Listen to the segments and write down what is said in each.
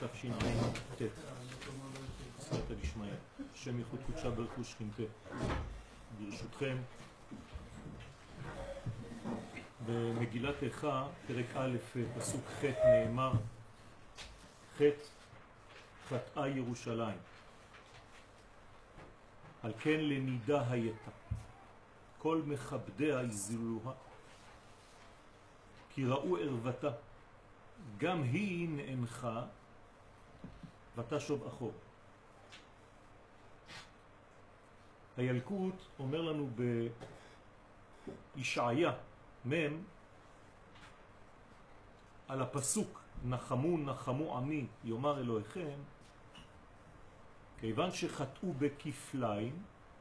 תשע"ט. סייעתא דשמיא. השם ייחוד קודשה ברכו שכינתה. ברשותכם, במגילת איכה, פרק א', פסוק ח' נאמר, חטאה ירושלים, על כן לנידה הייתה, כל מכבדיה יזלוה, כי ראו ערוותה, גם היא נאנחה ותשוב אחור. הילקוט אומר לנו בישעיה מם על הפסוק נחמו נחמו עמי יאמר אלוהיכם, כיוון שחטאו בכפליים,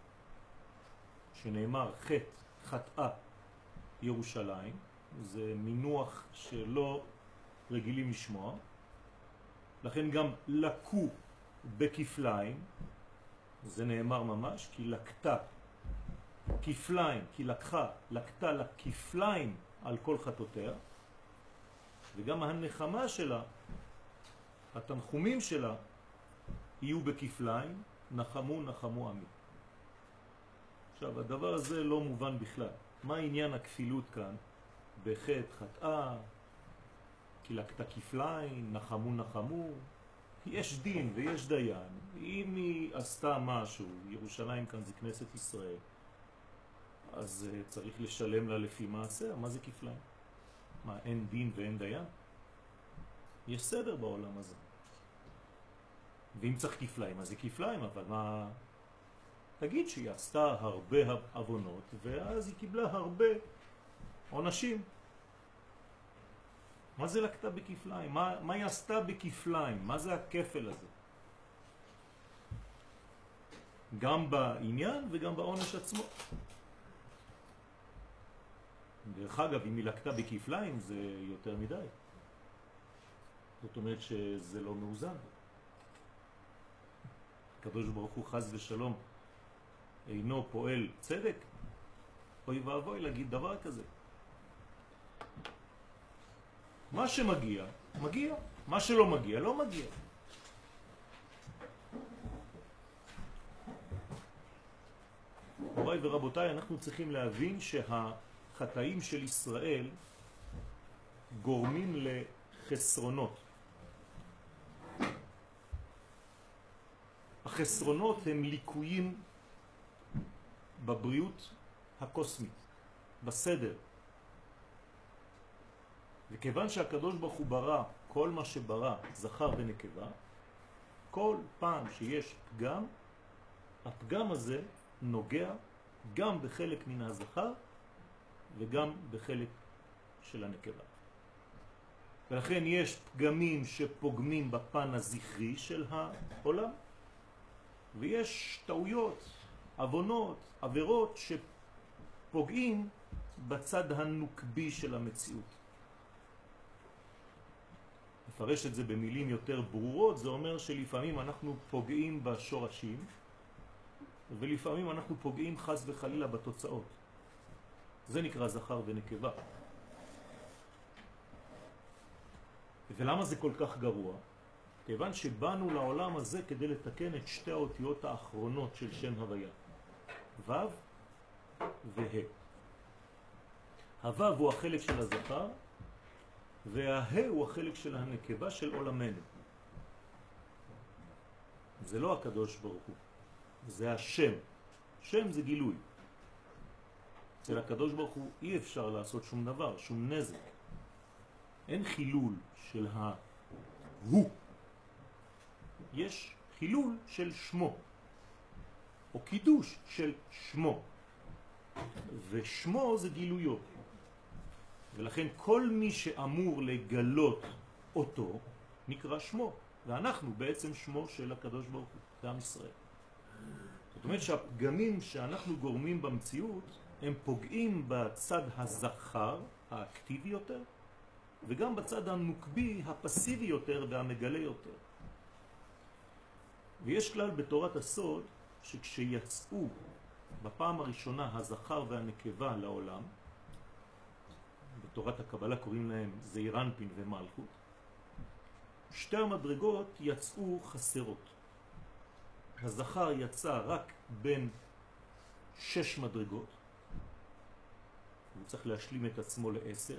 שנאמר חטאה ירושלים, זה מינוח שלא רגילים לשמוע, לכן גם לקו בכפליים, זה נאמר ממש, כי לקטה כפליים, כי לקטה לכפליים על כל חטאותיה, וגם הנחמה שלה, התנחומים שלה, יהיו בכפליים, נחמו נחמו עמי. עכשיו, הדבר הזה לא מובן בכלל. מה עניין הכפילות כאן? בחטא חטאה, כי לקטה כפליים, נחמו נחמו. יש דין ויש דיין. אם היא עשתה משהו, ירושלים כאן זה כנסת ישראל, אז צריך לשלם לה לפי מעשה. מה זה כפליים? מה, אין דין ואין דיין? יש סדר בעולם הזה. ואם צריך כפליים, אז זה כפליים, אבל מה... תגיד שהיא עשתה הרבה עוונות, ואז היא קיבלה הרבה עונשים. מה זה לקטה בכפליים? מה היא עשתה בכפליים? מה זה הכפל הזה? גם בעניין וגם בעונש עצמו. דרך אגב, אם היא לקטה בכפליים זה יותר מדי. זאת אומרת שזה לא מאוזן. הקדוש ברוך הוא חס ושלום אינו פועל צדק, אוי ואבוי להגיד דבר כזה. מה שמגיע, מגיע. מה שלא מגיע, לא מגיע. מוריי ורבותיי, אנחנו צריכים להבין שהחטאים של ישראל גורמים לחסרונות. החסרונות הם ליקויים בבריאות הקוסמית, בסדר. וכיוון שהקדוש ברוך הוא ברא כל מה שברא, זכר ונקבה, כל פעם שיש פגם, הפגם הזה נוגע גם בחלק מן הזכר וגם בחלק של הנקבה. ולכן יש פגמים שפוגמים בפן הזכרי של העולם, ויש טעויות, עוונות, עבירות שפוגעים בצד הנוקבי של המציאות. לפרש את זה במילים יותר ברורות, זה אומר שלפעמים אנחנו פוגעים בשורשים, ולפעמים אנחנו פוגעים חס וחלילה בתוצאות. זה נקרא זכר ונקבה. ולמה זה כל כך גרוע? כיוון שבאנו לעולם הזה כדי לתקן את שתי האותיות האחרונות של שם הוויה. ו' וה'. הו' הוא החלק של הזכר, והה הוא החלק של הנקבה של עולמנו. זה לא הקדוש ברוך הוא, זה השם. שם זה גילוי. אצל הקדוש ברוך הוא אי אפשר לעשות שום דבר, שום נזק. אין חילול של הוא. יש חילול של שמו, או קידוש של שמו. ושמו זה גילויו. ולכן כל מי שאמור לגלות אותו נקרא שמו, ואנחנו בעצם שמו של הקדוש ברוך הוא, זה עם ישראל. זאת אומרת שהפגמים שאנחנו גורמים במציאות הם פוגעים בצד הזכר, האקטיבי יותר, וגם בצד הנוקבי, הפסיבי יותר והמגלה יותר. ויש כלל בתורת הסוד שכשיצאו בפעם הראשונה הזכר והנקבה לעולם, בתורת הקבלה קוראים להם זעיר אנפין ומלכות, שתי המדרגות יצאו חסרות. הזכר יצא רק בין 6 מדרגות, הוא צריך להשלים את עצמו ל10,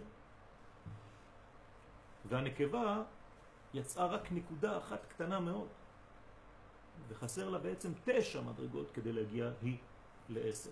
והנקבה יצאה רק נקודה אחת קטנה מאוד, וחסר לה בעצם 9 מדרגות כדי להגיע היא ל10.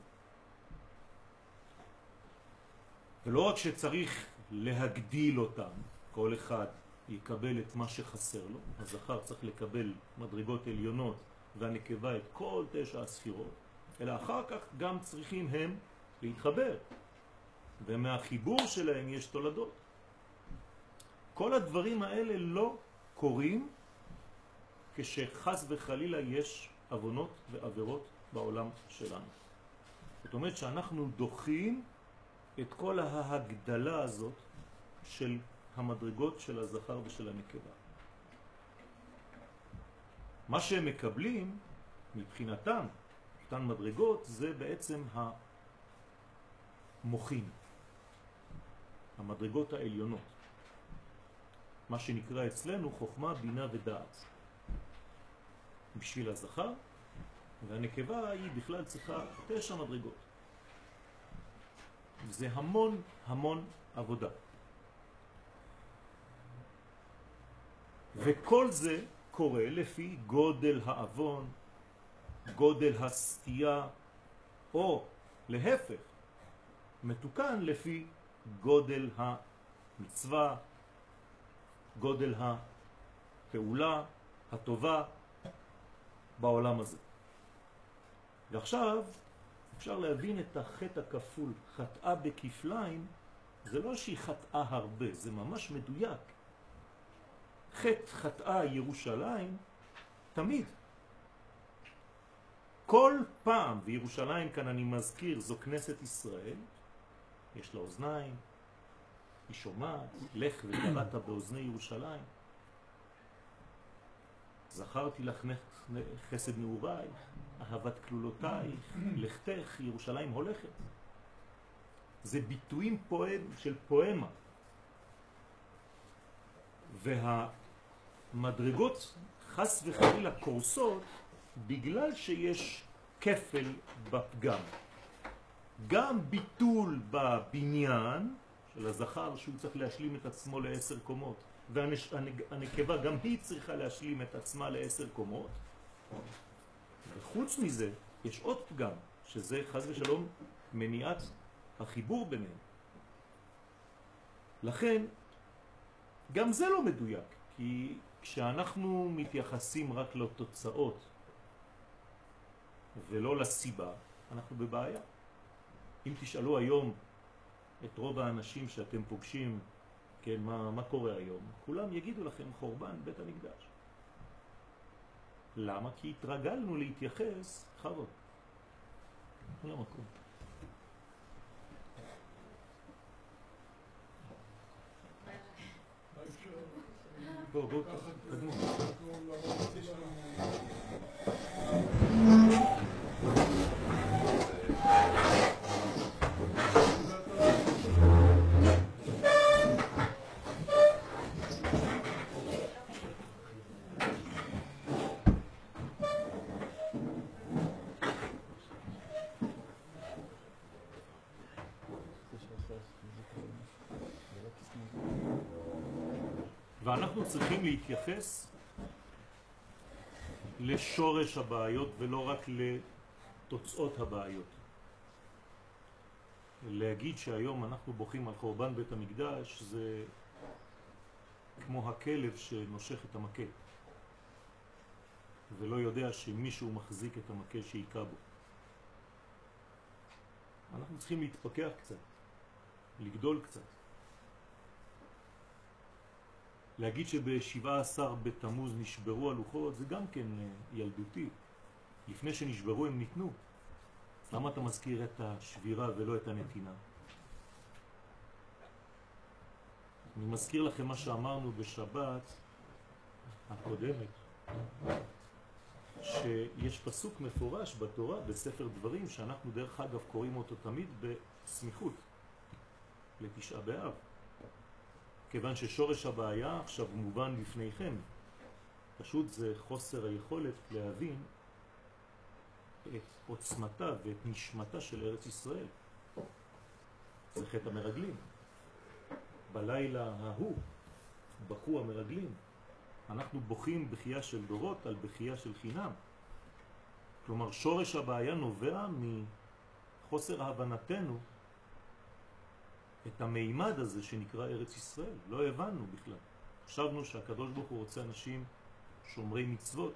ולא רק שצריך להגדיל אותם, כל אחד יקבל את מה שחסר לו, הזכר צריך לקבל מדרגות עליונות והנקבה את כל 9 הספירות, אלא אחר כך גם צריכים הם להתחבר, ומהחיבור שלהם יש תולדות. כל הדברים האלה לא קורים כשחס וחלילה יש עוונות ועבירות בעולם שלנו. זאת אומרת שאנחנו דוחים את כל ההגדלה הזאת של המדרגות של הזכר ושל הנקבה. מה שהם מקבלים מבחינתם, אותן מדרגות, זה בעצם המוחין, המדרגות העליונות. מה שנקרא אצלנו חוכמה, בינה ודעת. בשביל הזכר, והנקבה היא בכלל צריכה 9 מדרגות. זה המון המון עבודה. וכל זה קורה לפי גודל האבון, גודל הסטייה, או להפך, מתוקן לפי גודל המצווה, גודל הפעולה הטובה בעולם הזה. ועכשיו אפשר להבין את החטא הכפול, חטאה בכפליים, זה לא שהיא חטאה הרבה, זה ממש מדויק. חטאה ירושלים תמיד. כל פעם, וירושלים כאן אני מזכיר, זו כנסת ישראל, יש לה אוזניים, היא שומעת, לך וקראת באוזני ירושלים. זכרתי לך חסד נעורייך, אהבת כלולותייך, לכתך, ירושלים הולכת. זה ביטויים של פואמה. והמדרגות חס וחלילה קורסות בגלל שיש כפל בפגם. גם ביטול בבניין של הזכר שהוא צריך להשלים את עצמו ל10 קומות, והנקבה גם היא צריכה להשלים את עצמה ל10 קומות. וחוץ מזה יש עוד פגם, שזה חס ושלום מניעת החיבור ביניהם. לכן גם זה לא מדויק, כי כשאנחנו מתייחסים רק לתוצאות ולא לסיבה, אנחנו בבעיה. אם תשאלו היום את רוב האנשים שאתם פוגשים, כן, מה קורה היום? כולם יגידו לכם חורבן בית המקדש. למה? כי התרגלנו להתייחס, חבוד, למקום. בואו, קדמו. ואנחנו צריכים להתייחס לשורש הבעיות ולא רק לתוצאות הבעיות. להגיד שהיום אנחנו בוכים על חורבן בית המקדש זה כמו הכלב שנושך את המקל ולא יודע שמישהו מחזיק את המקל שיקע בו. אנחנו צריכים להתפקח קצת, לגדול קצת. להגיד שב-17 בתמוז נשברו הלוחות זה גם כן ילדותי. לפני שנשברו הם ניתנו. למה אתה מזכיר את השבירה ולא את הנתינה? אני מזכיר לכם מה שאמרנו בשבת הקודמת, שיש פסוק מפורש בתורה בספר דברים שאנחנו דרך אגב קוראים אותו תמיד בסמיכות לתשעה באב. כיוון ששורש הבעיה עכשיו מובן בפניכם. פשוט זה חוסר היכולת להבין את עוצמתה ואת נשמתה של ארץ ישראל. זה חטא המרגלים. בלילה ההוא בכו המרגלים. אנחנו בוכים בחייה של דורות על בחייה של חינם. כלומר, שורש הבעיה נובע מחוסר הבנתנו את המימד הזה שנקרא ארץ ישראל. לא הבנו בכלל. חשבנו שהקדוש ברוך הוא רוצה אנשים שומרי מצוות.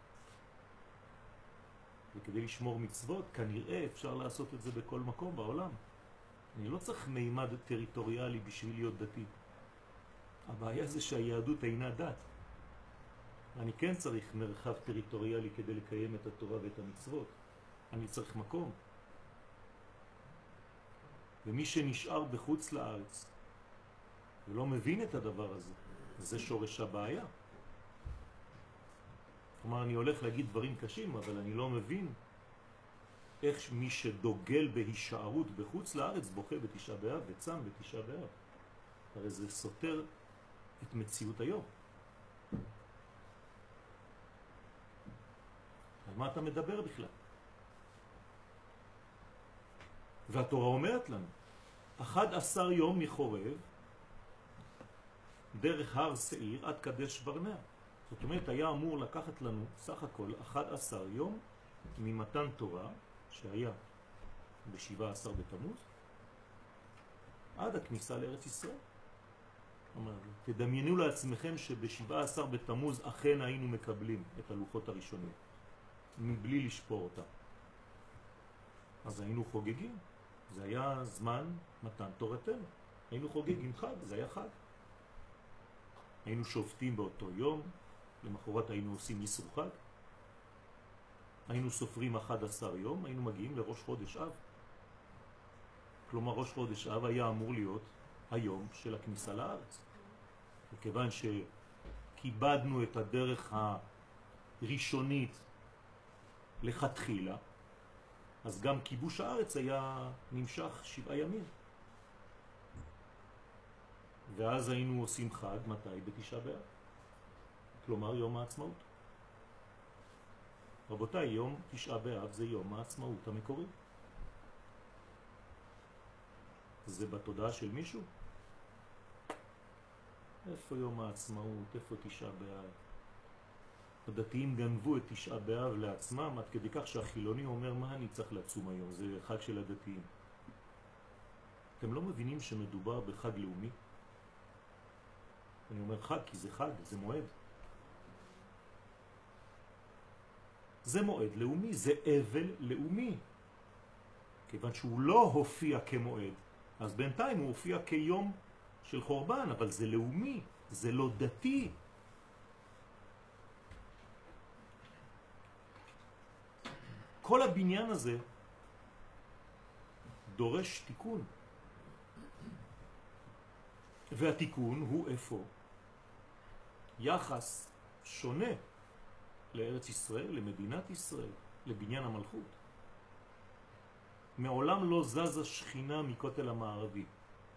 וכדי לשמור מצוות, כנראה אפשר לעשות את זה בכל מקום בעולם. אני לא צריך מימד טריטוריאלי בשביל להיות דתי. הבעיה זה שהיהדות אינה דת. אני כן צריך מרחב טריטוריאלי כדי לקיים את התורה ואת המצוות. אני צריך מקום. ומי שנשאר בחוץ לארץ ולא מבין את הדבר הזה, זה שורש הבעיה. כלומר, אני הולך להגיד דברים קשים, אבל אני לא מבין איך מי שדוגל בהישארות בחוץ לארץ בוכה בתשעה באב וצם בתשעה באב. הרי זה סותר את מציאות היום. על מה אתה מדבר בכלל? והתורה אומרת לנו, 11 יום מחורב דרך הר שעיר עד קדש ברנע. זאת אומרת, היה אמור לקחת לנו סך הכל 11 יום ממתן תורה, שהיה ב-17 בתמוז, עד הכניסה לארץ ישראל. תדמיינו לעצמכם שב-17 בתמוז אכן היינו מקבלים את הלוחות הראשונים, מבלי לשפור אותם. אז היינו חוגגים. זה היה זמן מתן תורתנו. היינו חוגגים חג, זה היה חג. היינו שופטים באותו יום, למחרת היינו עושים איסור חג. היינו סופרים 11 יום, היינו מגיעים לראש חודש אב. כלומר, ראש חודש אב היה אמור להיות היום של הכניסה לארץ. וכיוון שכיבדנו את הדרך הראשונית לכתחילה, אז גם כיבוש הארץ היה נמשך 7 ימים. ואז היינו עושים חג, מתי? בתשעה באב. כלומר, יום העצמאות. רבותיי, יום תשעה באב זה יום העצמאות המקורי. זה בתודעה של מישהו? איפה יום העצמאות? איפה תשעה באב? הדתיים גנבו את תשעה באב לעצמם, עד כדי כך שהחילוני אומר, מה אני צריך לצום היום? זה חג של הדתיים. אתם לא מבינים שמדובר בחג לאומי? אני אומר חג כי זה חג, זה מועד. זה מועד לאומי, זה אבל לאומי. כיוון שהוא לא הופיע כמועד, אז בינתיים הוא הופיע כיום של חורבן, אבל זה לאומי, זה לא דתי. כל הבניין הזה דורש תיקון. והתיקון הוא איפה? יחס שונה לארץ ישראל, למדינת ישראל, לבניין המלכות. מעולם לא זזה שכינה מכותל המערבי.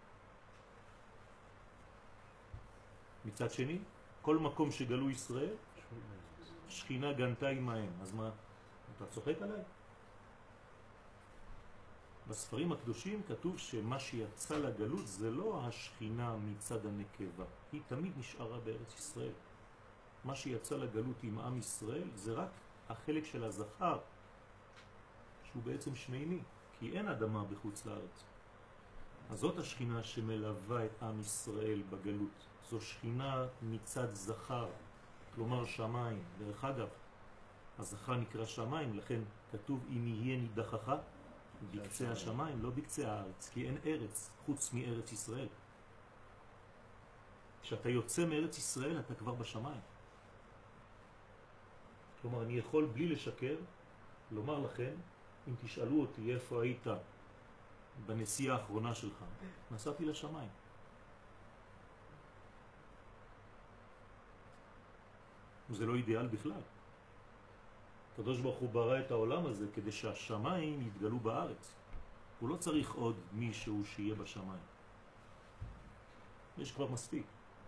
מצד שני, כל מקום שגלו ישראל, שכינה גנתה עמהם. אז מה? אתה צוחק עליי? בספרים הקדושים כתוב שמה שיצא לגלות זה לא השכינה מצד הנקבה, היא תמיד נשארה בארץ ישראל. מה שיצא לגלות עם עם ישראל זה רק החלק של הזכר, שהוא בעצם שמימי, כי אין אדמה בחוץ לארץ. אז זאת השכינה שמלווה את עם ישראל בגלות. זו שכינה מצד זכר, כלומר שמיים. דרך אגב, הזכר נקרא שמיים, לכן כתוב אם יהיה נידחך בקצה השמיים, לא בקצה הארץ, כי אין ארץ חוץ מארץ ישראל. כשאתה יוצא מארץ ישראל אתה כבר בשמיים. כלומר, אני יכול בלי לשקר לומר לכם, אם תשאלו אותי איפה היית בנסיעה האחרונה שלך, נסעתי לשמיים. זה לא אידיאל בכלל. הקדוש ברוך הוא ברא את העולם הזה כדי שהשמיים יתגלו בארץ. הוא לא צריך עוד מישהו שיהיה בשמיים. יש כבר מספיק.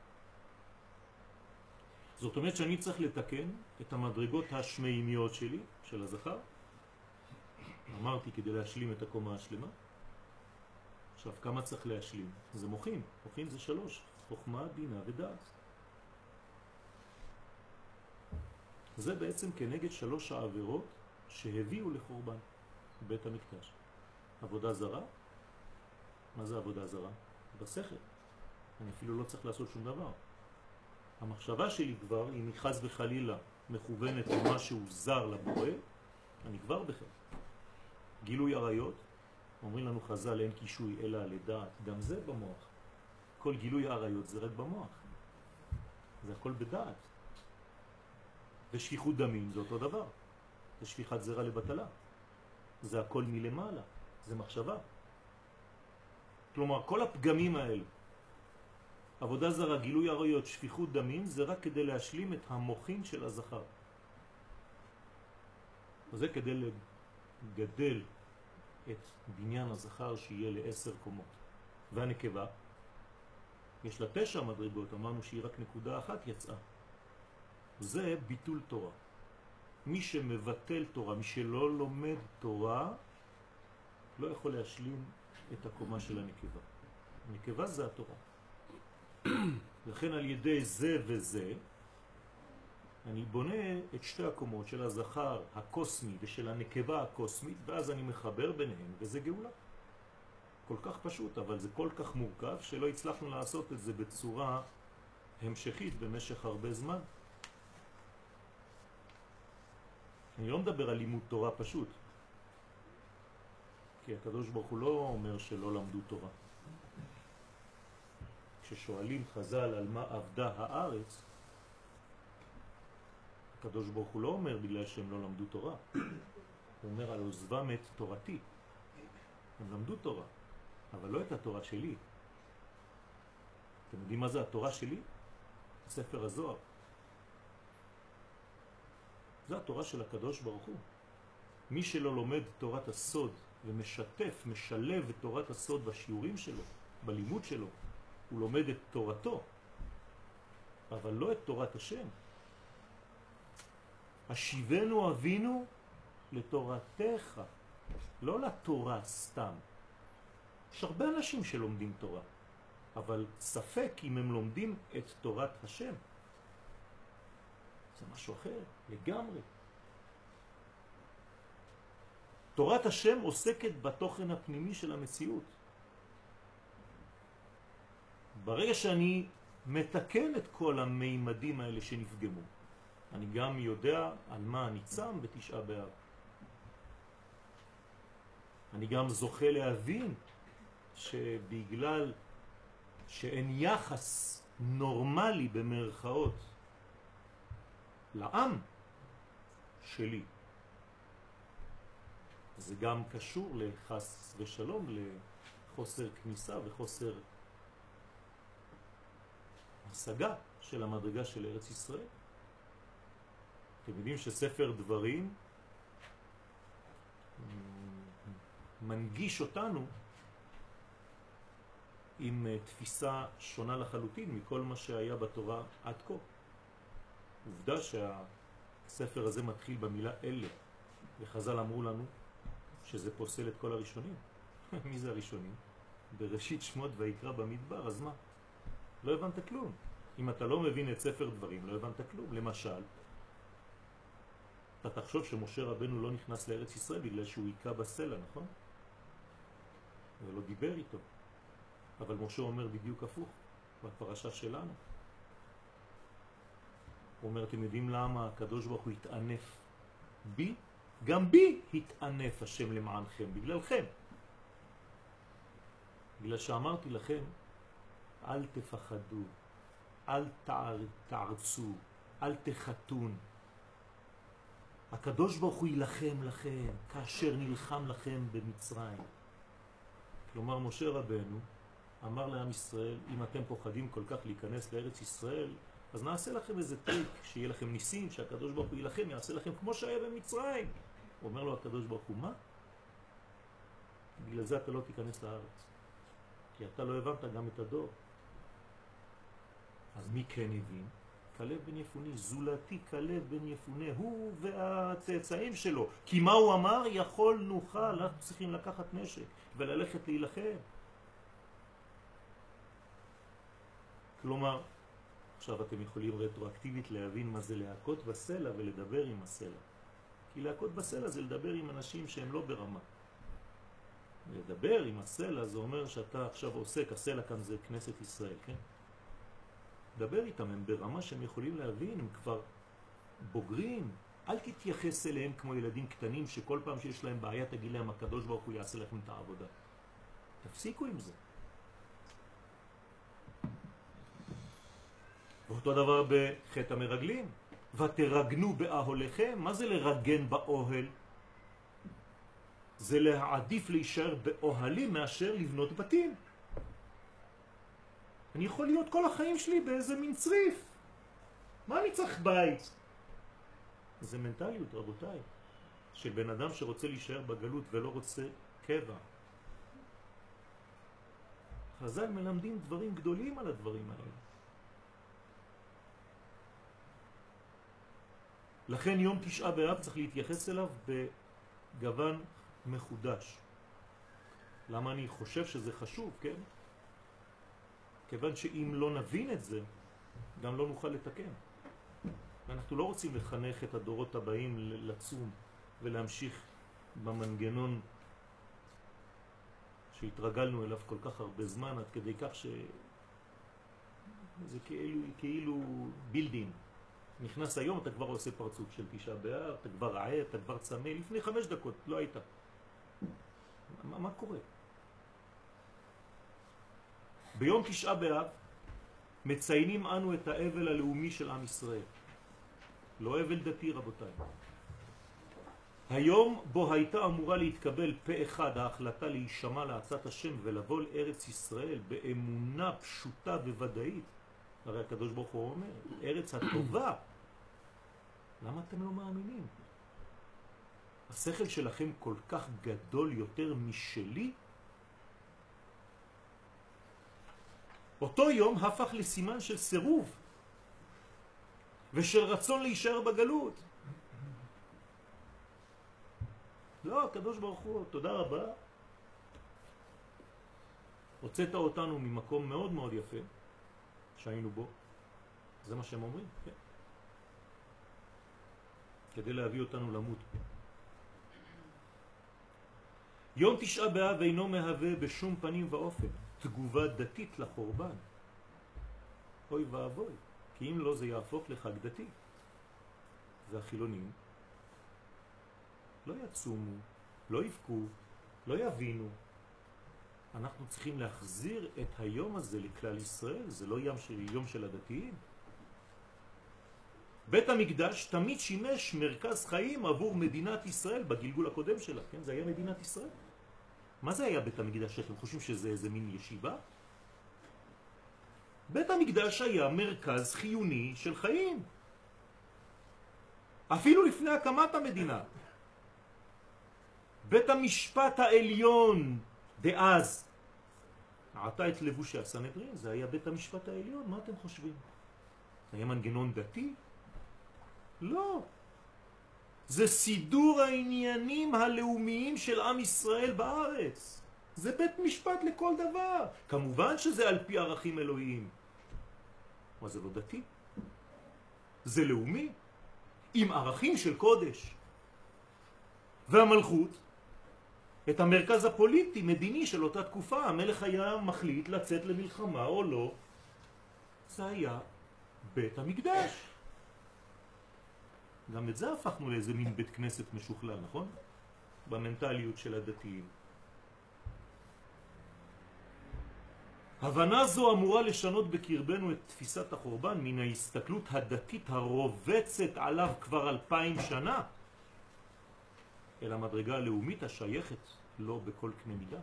זאת אומרת שאני צריך לתקן את המדרגות השמיימיות שלי, של הזכר. אמרתי כדי להשלים את הקומה השלמה. עכשיו, כמה צריך להשלים? זה מוחים. מוחים זה 3. חוכמה, בינה ודעת. זה בעצם כנגד 3 העבירות שהביאו לחורבן בית המקדש. עבודה זרה. מה זה עבודה זרה? בשכל. אני אפילו לא צריך לעשות שום דבר. המחשבה שלי כבר, אם היא חס וחלילה מכוונת למשהו זר לבורא, אני כבר בכלל. גילוי עריות, אומרים לנו חז"ל, אין קישוי אלא לדעת, גם זה במוח. כל גילוי העריות זה רק במוח. זה הכל בדעת. ושפיכות דמים זה אותו דבר. זה שפיכת זרע לבטלה. זה הכל מלמעלה. זה מחשבה. כלומר, כל הפגמים האלה, עבודה זרה, גילוי עריות, שפיכות דמים, זה רק כדי להשלים את המוחין של הזכר. וזה כדי לגדל את בניין הזכר שיהיה ל10 קומות. והנקבה, יש לה 9 מדרגות, אמרנו שהיא רק נקודה אחת יצאה. זה ביטול תורה. מי שמבטל תורה, מי שלא לומד תורה, לא יכול להשלים את הקומה של הנקבה. הנקבה זה התורה. לכן על ידי זה וזה, אני בונה את 2 הקומות של הזכר הקוסמי ושל הנקבה הקוסמית, ואז אני מחבר ביניהם, וזה גאולה. כל כך פשוט, אבל זה כל כך מורכב, שלא הצלחנו לעשות את זה בצורה המשכית במשך הרבה זמן. אני לא מדבר על לימוד תורה פשוט, כי הקדוש ברוך הוא לא אומר שלא למדו תורה. כששואלים חז"ל על מה עבדה הארץ, הקדוש ברוך הוא לא אומר בגלל שהם לא למדו תורה. הוא אומר על עוזבם את תורתי. הם למדו תורה, אבל לא את התורה שלי. אתם יודעים מה זה התורה שלי? ספר הזוהר. זה התורה של הקדוש ברוך הוא. מי שלא לומד תורת הסוד ומשתף, משלב את תורת הסוד בשיעורים שלו, בלימוד שלו, הוא לומד את תורתו, אבל לא את תורת השם. השיבנו אבינו לתורתך, לא לתורה סתם. יש הרבה אנשים שלומדים תורה, אבל ספק אם הם לומדים את תורת השם. זה משהו אחר, לגמרי. תורת השם עוסקת בתוכן הפנימי של המציאות. ברגע שאני מתקן את כל המימדים האלה שנפגמו, אני גם יודע על מה אני צם בתשעה באב. אני גם זוכה להבין שבגלל שאין יחס נורמלי במרכאות לעם שלי, זה גם קשור לחס ושלום, לחוסר כניסה וחוסר השגה של המדרגה של ארץ ישראל. אתם יודעים שספר דברים מנגיש אותנו עם תפיסה שונה לחלוטין מכל מה שהיה בתורה עד כה. עובדה שהספר הזה מתחיל במילה אלה, וחז"ל אמרו לנו שזה פוסל את כל הראשונים. מי זה הראשונים? בראשית שמות ויקרא במדבר, אז מה? לא הבנת כלום. אם אתה לא מבין את ספר דברים, לא הבנת כלום. למשל, אתה תחשוב שמשה רבנו לא נכנס לארץ ישראל בגלל שהוא עיקה בסלע, נכון? ולא דיבר איתו. אבל משה אומר בדיוק הפוך, בפרשה שלנו. הוא אומר, אתם יודעים למה הקדוש ברוך הוא התענף בי? גם בי התענף השם למענכם, בגללכם. בגלל שאמרתי לכם, אל תפחדו, אל תערצו, אל תחתון. הקדוש ברוך הוא ילחם לכם כאשר נלחם לכם במצרים. כלומר, משה רבנו אמר לעם ישראל, אם אתם פוחדים כל כך להיכנס לארץ ישראל, אז נעשה לכם איזה טריק, שיהיה לכם ניסים, שהקדוש ברוך הוא ילחם, יעשה לכם כמו שהיה במצרים. הוא אומר לו הקדוש ברוך הוא, מה? בגלל זה אתה לא תיכנס לארץ. כי אתה לא הבנת גם את הדור. אז מי כן הבין? כלב בן יפוני, זולתי כלב בן יפונה, הוא והצאצאים שלו. כי מה הוא אמר? יכול נוכל, אנחנו צריכים לקחת נשק וללכת להילחם. כלומר, עכשיו אתם יכולים רטרואקטיבית להבין מה זה להכות בסלע ולדבר עם הסלע. כי להכות בסלע זה לדבר עם אנשים שהם לא ברמה. לדבר עם הסלע זה אומר שאתה עכשיו עוסק, הסלע כאן זה כנסת ישראל, כן? דבר איתם, הם ברמה שהם יכולים להבין, הם כבר בוגרים. אל תתייחס אליהם כמו ילדים קטנים שכל פעם שיש להם בעיה תגיד להם הקדוש ברוך הוא יעשה לכם את העבודה. תפסיקו עם זה. ואותו דבר בחטא המרגלים. ותרגנו באהליכם. מה זה לרגן באוהל? זה להעדיף להישאר באוהלים מאשר לבנות בתים. אני יכול להיות כל החיים שלי באיזה מין צריף. מה אני צריך בית? זה מנטליות, רבותיי, של בן אדם שרוצה להישאר בגלות ולא רוצה קבע. חז"ל מלמדים דברים גדולים על הדברים האלה. לכן יום תשעה באב צריך להתייחס אליו בגוון מחודש. למה אני חושב שזה חשוב, כן? כיוון שאם לא נבין את זה, גם לא נוכל לתקן. אנחנו לא רוצים לחנך את הדורות הבאים לצום ולהמשיך במנגנון שהתרגלנו אליו כל כך הרבה זמן, עד כדי כך שזה כאילו בילדין. נכנס היום, אתה כבר עושה פרצוף של תשעה באב, אתה כבר רעב, אתה כבר צמא, לפני 5 דקות, לא היית. מה קורה? ביום תשעה באב מציינים אנו את האבל הלאומי של עם ישראל. לא אבל דתי, רבותיי. היום בו הייתה אמורה להתקבל פה אחד ההחלטה להישמע לעצת השם ולבוא לארץ ישראל באמונה פשוטה וודאית. הרי הקדוש ברוך הוא אומר, ארץ הטובה. למה אתם לא מאמינים? השכל שלכם כל כך גדול יותר משלי? אותו יום הפך לסימן של סירוב ושל רצון להישאר בגלות. לא, הקדוש ברוך הוא, תודה רבה. הוצאת אותנו ממקום מאוד מאוד יפה שהיינו בו. זה מה שהם אומרים, כן. כדי להביא אותנו למות. יום תשעה באב אינו מהווה בשום פנים ואופן תגובה דתית לחורבן. אוי ואבוי, כי אם לא זה יהפוך לחג דתי. והחילונים לא יצומו, לא יבכו, לא יבינו. אנחנו צריכים להחזיר את היום הזה לכלל ישראל, זה לא יום של הדתיים. בית המקדש תמיד שימש מרכז חיים עבור מדינת ישראל בגלגול הקודם שלה, כן? זה היה מדינת ישראל. מה זה היה בית המקדש? אתם חושבים שזה איזה מין ישיבה? בית המקדש היה מרכז חיוני של חיים. אפילו לפני הקמת המדינה. בית המשפט העליון דאז, עתה את לבושי הסנהדרין, זה היה בית המשפט העליון. מה אתם חושבים? זה היה מנגנון דתי? לא. זה סידור העניינים הלאומיים של עם ישראל בארץ. זה בית משפט לכל דבר. כמובן שזה על פי ערכים אלוהיים. אבל זה לא דתי. זה לאומי. עם ערכים של קודש. והמלכות, את המרכז הפוליטי, מדיני של אותה תקופה, המלך היה מחליט לצאת למלחמה או לא. זה היה בית המקדש. גם את זה הפכנו לאיזה מין בית כנסת משוכלל, נכון? במנטליות של הדתיים. הבנה זו אמורה לשנות בקרבנו את תפיסת החורבן מן ההסתכלות הדתית הרובצת עליו כבר 2000 שנה, אל המדרגה הלאומית השייכת לא בכל קנה מידה.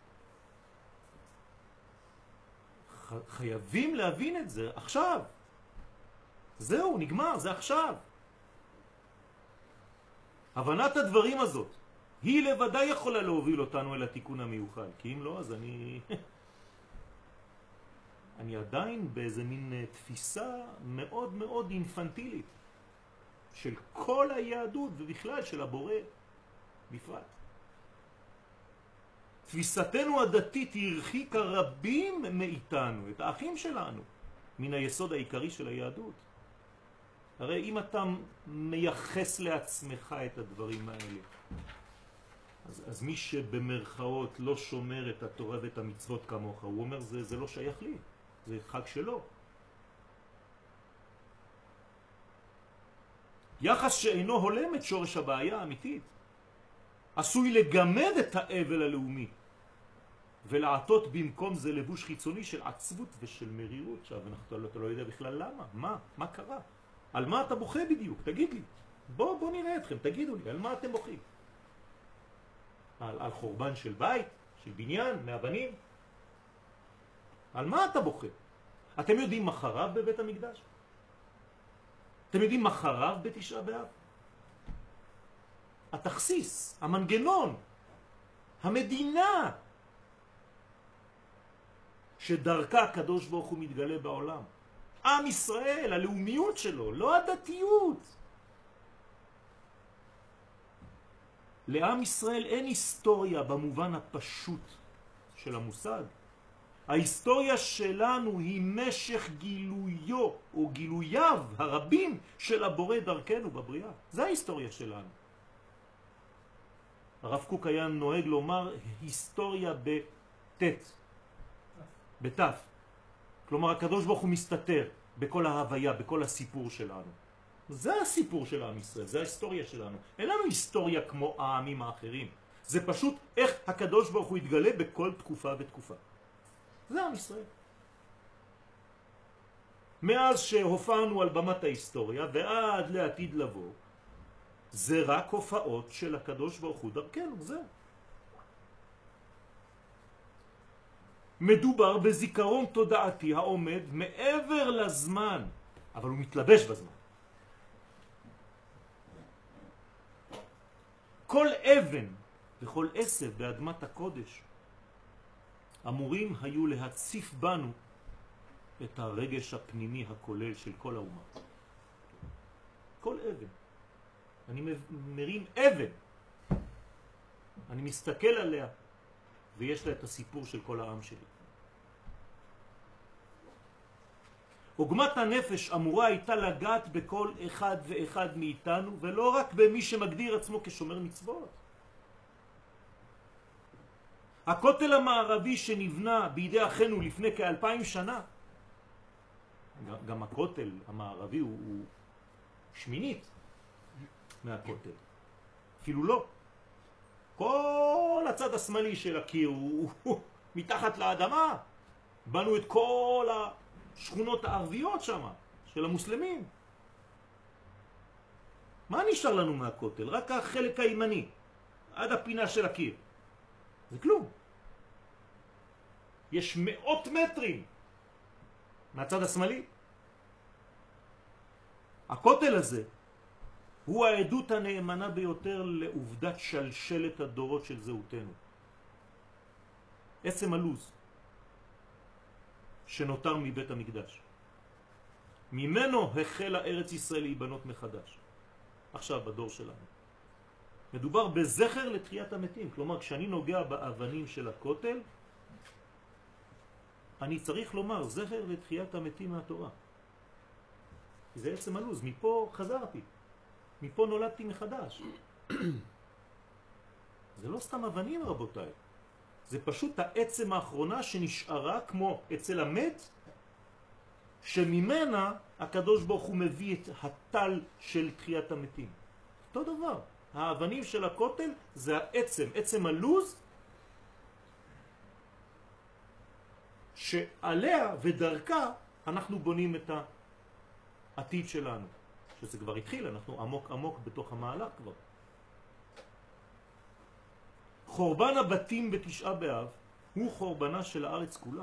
חייבים להבין את זה עכשיו. זהו, נגמר, זה עכשיו. הבנת הדברים הזאת היא לבדה יכולה להוביל אותנו אל התיקון המיוחל, כי אם לא אז אני עדיין באיזה מין תפיסה מאוד מאוד אינפנטילית של כל היהדות ובכלל של הבורא בפרט. תפיסתנו הדתית הרחיקה רבים מאיתנו, את האחים שלנו, מן היסוד העיקרי של היהדות. הרי אם אתה מייחס לעצמך את הדברים האלה, אז מי שבמרכאות לא שומר את התורה ואת המצוות כמוך, הוא אומר זה לא שייך לי, זה חג שלו. יחס שאינו הולם את שורש הבעיה האמיתית, עשוי לגמד את האבל הלאומי ולעטות במקום זה לבוש חיצוני של עצבות ושל מרירות. עכשיו אתה לא יודע בכלל למה, מה קרה, על מה אתה בוכה בדיוק, תגיד לי, בוא נראה אתכם, תגידו לי על מה אתם בוכים. על חורבן של בית, של בניין, מהבנים? על מה אתה בוכה? אתם יודעים מה חרב בבית המקדש? אתם יודעים מה חרב בתשעה באב? התכסיס, המנגנון, המדינה שדרכה הקדוש ברוך הוא מתגלה בעולם. עם ישראל, הלאומיות שלו, לא הדתיות. לעם ישראל אין היסטוריה במובן הפשוט של המושג. ההיסטוריה שלנו היא משך גילויו או גילוייו הרבים של הבורא דרכנו בבריאה. זה ההיסטוריה שלנו. הרב קוק היה נוהג לומר היסטוריה בתף. כלומר הקדוש ברוך הוא מסתתר בכל ההוויה, בכל הסיפור שלנו. זה הסיפור של עם ישראל, זה ההיסטוריה שלנו. אין לנו היסטוריה כמו העמים האחרים. זה פשוט איך הקדוש ברוך הוא יתגלה בכל תקופה ותקופה. זה עם ישראל. מאז שהופענו על במת ההיסטוריה ועד לעתיד לבוא, זה רק הופעות של הקדוש ברוך הוא דרכנו, זה. מדובר בזיכרון תודעתי העומד מעבר לזמן, אבל הוא מתלבש בזמן. כל אבן וכל עשב באדמת הקודש אמורים היו להציף בנו את הרגש הפנימי הכולל של כל האומה. כל אבן. אני מרים אבן, אני מסתכל עליה ויש לה את הסיפור של כל העם שלי. עוגמת הנפש אמורה הייתה לגעת בכל אחד ואחד מאיתנו, ולא רק במי שמגדיר עצמו כשומר מצוות. הכותל המערבי שנבנה בידי אחינו לפני כ2000 שנה, גם הכותל המערבי הוא שמינית מהכותל, אפילו לא. כל הצד השמאלי של הקיר הוא מתחת לאדמה. בנו את כל השכונות הערביות שם, של המוסלמים. מה נשאר לנו מהכותל? רק החלק הימני, עד הפינה של הקיר. זה כלום. יש מאות מטרים מהצד השמאלי. הכותל הזה הוא העדות הנאמנה ביותר לעובדת שלשלת הדורות של זהותנו. עצם הלוז שנותר מבית המקדש. ממנו החלה ארץ ישראל להיבנות מחדש. עכשיו בדור שלנו. מדובר בזכר לתחיית המתים. כלומר, כשאני נוגע באבנים של הכותל, אני צריך לומר זכר לתחיית המתים מהתורה. זה עצם הלוז. מפה חזרתי. מפה נולדתי מחדש. זה לא סתם אבנים, רבותיי. זה פשוט העצם האחרונה שנשארה כמו אצל המת, שממנה הקדוש ברוך הוא מביא את הטל של תחיית המתים. אותו דבר. האבנים של הכותל זה העצם, עצם הלוז, שעליה ודרכה אנחנו בונים את העתיד שלנו. שזה כבר התחיל, אנחנו עמוק עמוק בתוך המהלך כבר. חורבן הבתים בתשעה באב הוא חורבנה של הארץ כולה.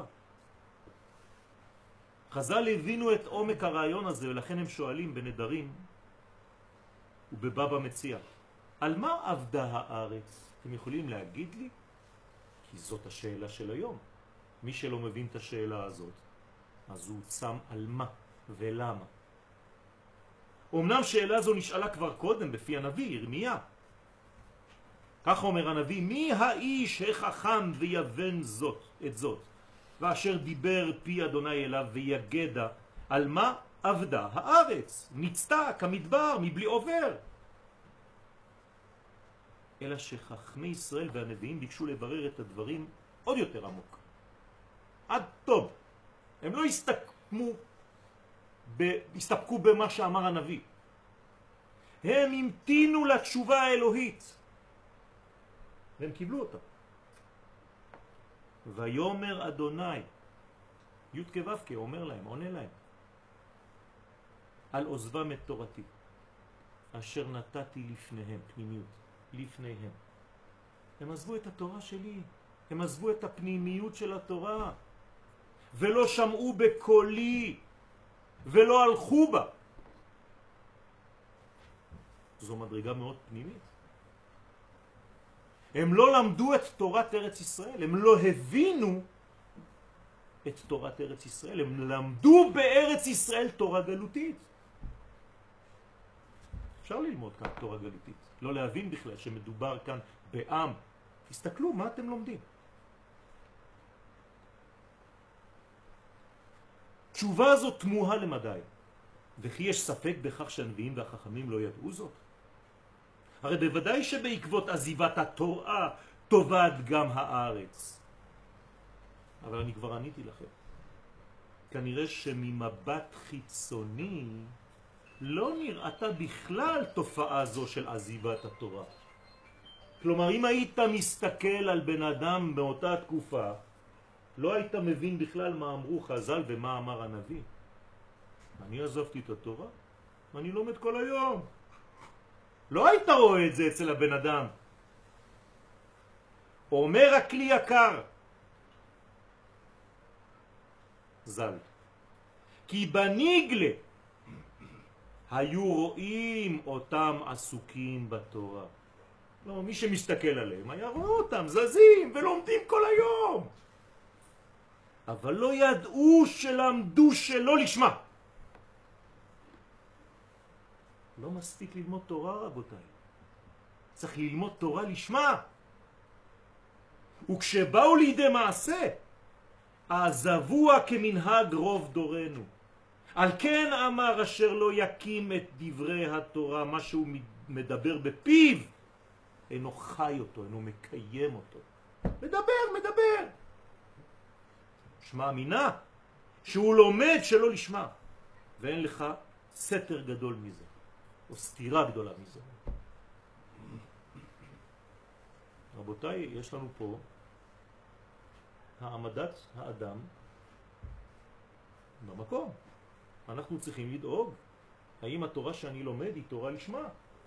חז"ל הבינו את עומק הרעיון הזה, ולכן הם שואלים בנדרים ובבבא מציעא, על מה עבדה הארץ? אתם יכולים להגיד לי? כי זאת השאלה של היום. מי שלא מבין את השאלה הזאת, אז הוא צם על מה ולמה. אמנם שאלה זו נשאלה כבר קודם בפי הנביא ירמיה. כך אומר הנביא, מי האיש החכם ויבן את זאת, ואשר דיבר פי אדוני אליו ויגדה, על מה עבדה הארץ, ניצתה כמדבר מבלי עובר. אלא שחכמי ישראל והנביאים ביקשו לברר את הדברים עוד יותר עמוק, עד טוב. הם לא הסתפקו במה שאמר הנביא, הם המתינו לתשובה האלוהית והם קיבלו אותה. ויומר אדוני, י' כו' אומר להם, עונה להם, על עוזבם את תורתי אשר נתתי לפניהם, פנימיות, לפניהם. הם עזבו את התורה שלי, הם עזבו את הפנימיות של התורה ולא שמעו בקולי ולא הלכו בה. זו מדרגה מאוד פנימית. הם לא למדו את תורת ארץ ישראל, הם לא הבינו את תורת ארץ ישראל, הם למדו בארץ ישראל תורה גלותית. אפשר ללמוד כאן תורה גלותית, לא להבין בכלל שמדובר כאן בעם. תסתכלו מה אתם לומדים. תשובה הזאת תמוהה למדי, וכי יש ספק בכך שהנביאים והחכמים לא ידעו זאת? הרי בוודאי שבעקבות עזיבת התורה תובעת גם הארץ. אבל אני כבר עניתי לכם. כנראה שממבט חיצוני לא נראתה בכלל תופעה זו של עזיבת התורה. כלומר, אם היית מסתכל על בן אדם באותה תקופה, לא היית מבין בכלל מה אמרו חז"ל ומה אמר הנביא. אני עזבתי את התורה, אני לומד כל היום. לא היית רואה את זה אצל הבן אדם. אומר הכלי יקר, ז"ל, כי בניגלה היו רואים אותם עסוקים בתורה. לא, מי שמסתכל עליהם היה רואה אותם זזים ולומדים כל היום. אבל לא ידעו שלמדו שלא לשמה. לא מספיק ללמוד תורה, רבותיי. צריך ללמוד תורה לשמה. וכשבאו לידי מעשה, עזבוה כמנהג רוב דורנו. על כן אמר אשר לא יקים את דברי התורה, מה שהוא מדבר בפיו, אינו חי אותו, אינו מקיים אותו. מדבר. שמע מינה, שהוא לומד שלא לשמה. ואין לך סתר גדול מזה, או סתירה גדולה מזה. רבותיי, יש לנו פה העמדת האדם במקום. אנחנו צריכים לדאוג האם התורה שאני לומד היא תורה לשמה.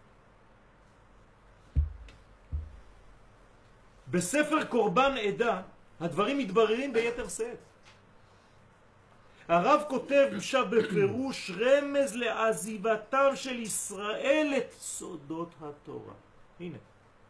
בספר קורבן עדה הדברים מתבררים ביתר שאת. הרב כותב עכשיו בפירוש רמז לעזיבתם של ישראל את סודות התורה. הנה.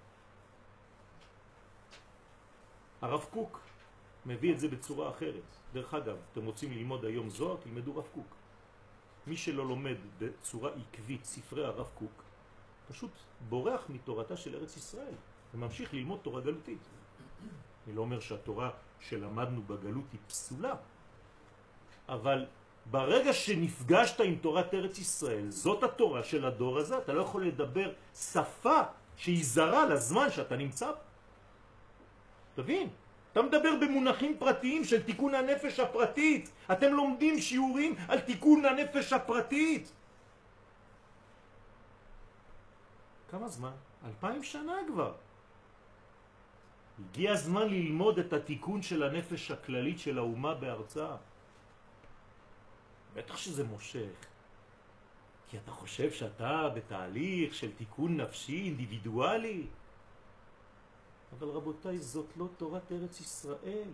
הרב קוק מביא את זה בצורה אחרת. דרך אגב, אתם רוצים ללמוד היום זוהר, תלמדו רב קוק. מי שלא לומד בצורה עקבית ספרי הרב קוק, פשוט בורח מתורתה של ארץ ישראל וממשיך ללמוד תורה גלותית. אני לא אומר שהתורה שלמדנו בגלות היא פסולה, אבל ברגע שנפגשת עם תורת ארץ ישראל, זאת התורה של הדור הזה, אתה לא יכול לדבר שפה שהיא זרה לזמן שאתה נמצא. תבין, אתה מדבר במונחים פרטיים של תיקון הנפש הפרטית. אתם לומדים שיעורים על תיקון הנפש הפרטית. כמה זמן? 2000 שנה כבר. הגיע הזמן ללמוד את התיקון של הנפש הכללית של האומה בארצה. בטח שזה מושך. כי אתה חושב שאתה בתהליך של תיקון נפשי אינדיבידואלי. אבל רבותיי, זאת לא תורת ארץ ישראל.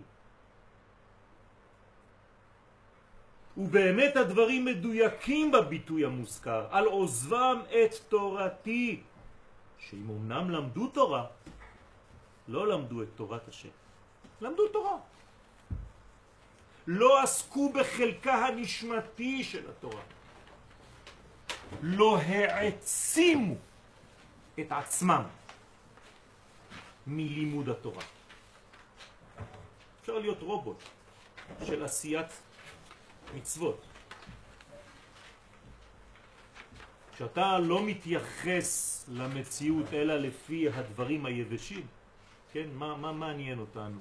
ובאמת הדברים מדויקים בביטוי המוזכר, על עוזבם את תורתי, שאם אמנם למדו תורה, לא למדו את תורת השם. למדו תורה. לא עסקו בחלקה הנשמתי של התורה. לא העצימו את עצמם מלימוד התורה. אפשר להיות רובוט של עשיית מצוות. כשאתה לא מתייחס למציאות אלא לפי הדברים היבשים, כן? מה מעניין אותנו?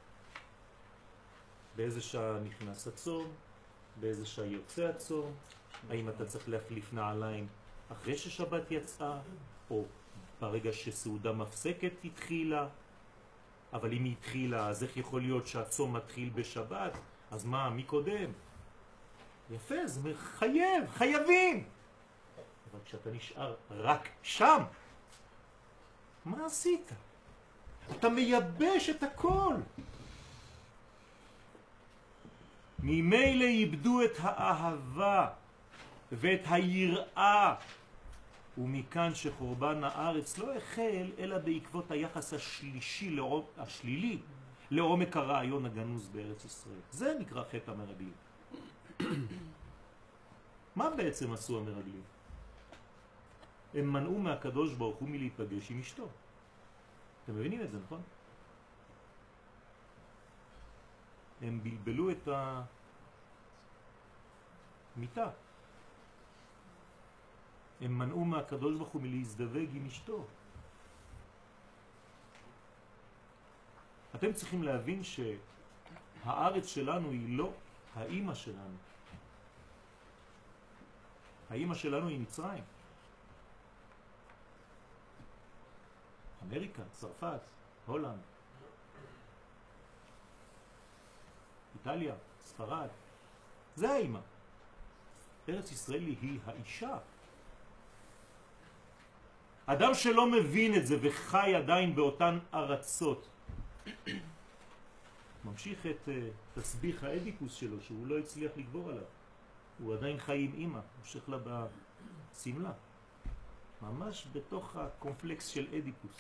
באיזה שעה נכנס הצום, באיזה שעה יוצא הצום, האם אתה צריך להחליף נעליים אחרי ששבת יצאה, או ברגע שסעודה מפסקת התחילה, אבל אם היא התחילה, אז איך יכול להיות שהצום מתחיל בשבת? אז מה, מי קודם? יפה, זה חייבים. אבל כשאתה נשאר רק שם, מה עשית? אתה מייבש את הכל. ממילא איבדו את האהבה ואת היראה, ומכאן שחורבן הארץ לא החל אלא בעקבות היחס השלילי לעומק הרעיון הגנוז בארץ ישראל. זה נקרא חטא המרגלים. מה בעצם עשו המרגלים? הם מנעו מהקדוש ברוך הוא מלהיפגש עם אשתו. אתם מבינים את זה, נכון? הם בלבלו את המיטה. הם מנעו מהקדוש ברוך הוא מלהזדווג עם אשתו. אתם צריכים להבין שהארץ שלנו היא לא האמא שלנו. האמא שלנו היא מצרים. אמריקה, צרפת, הולנד, איטליה, ספרד. זה האמא. ארץ ישראל היא האישה. אדם שלא מבין את זה וחי עדיין באותן ארצות, ממשיך את תסביך האדיפוס שלו שהוא לא הצליח לגבור עליו. הוא עדיין חי עם אמא, מושך לה בסמלה. ממש בתוך הקומפלקס של אדיפוס.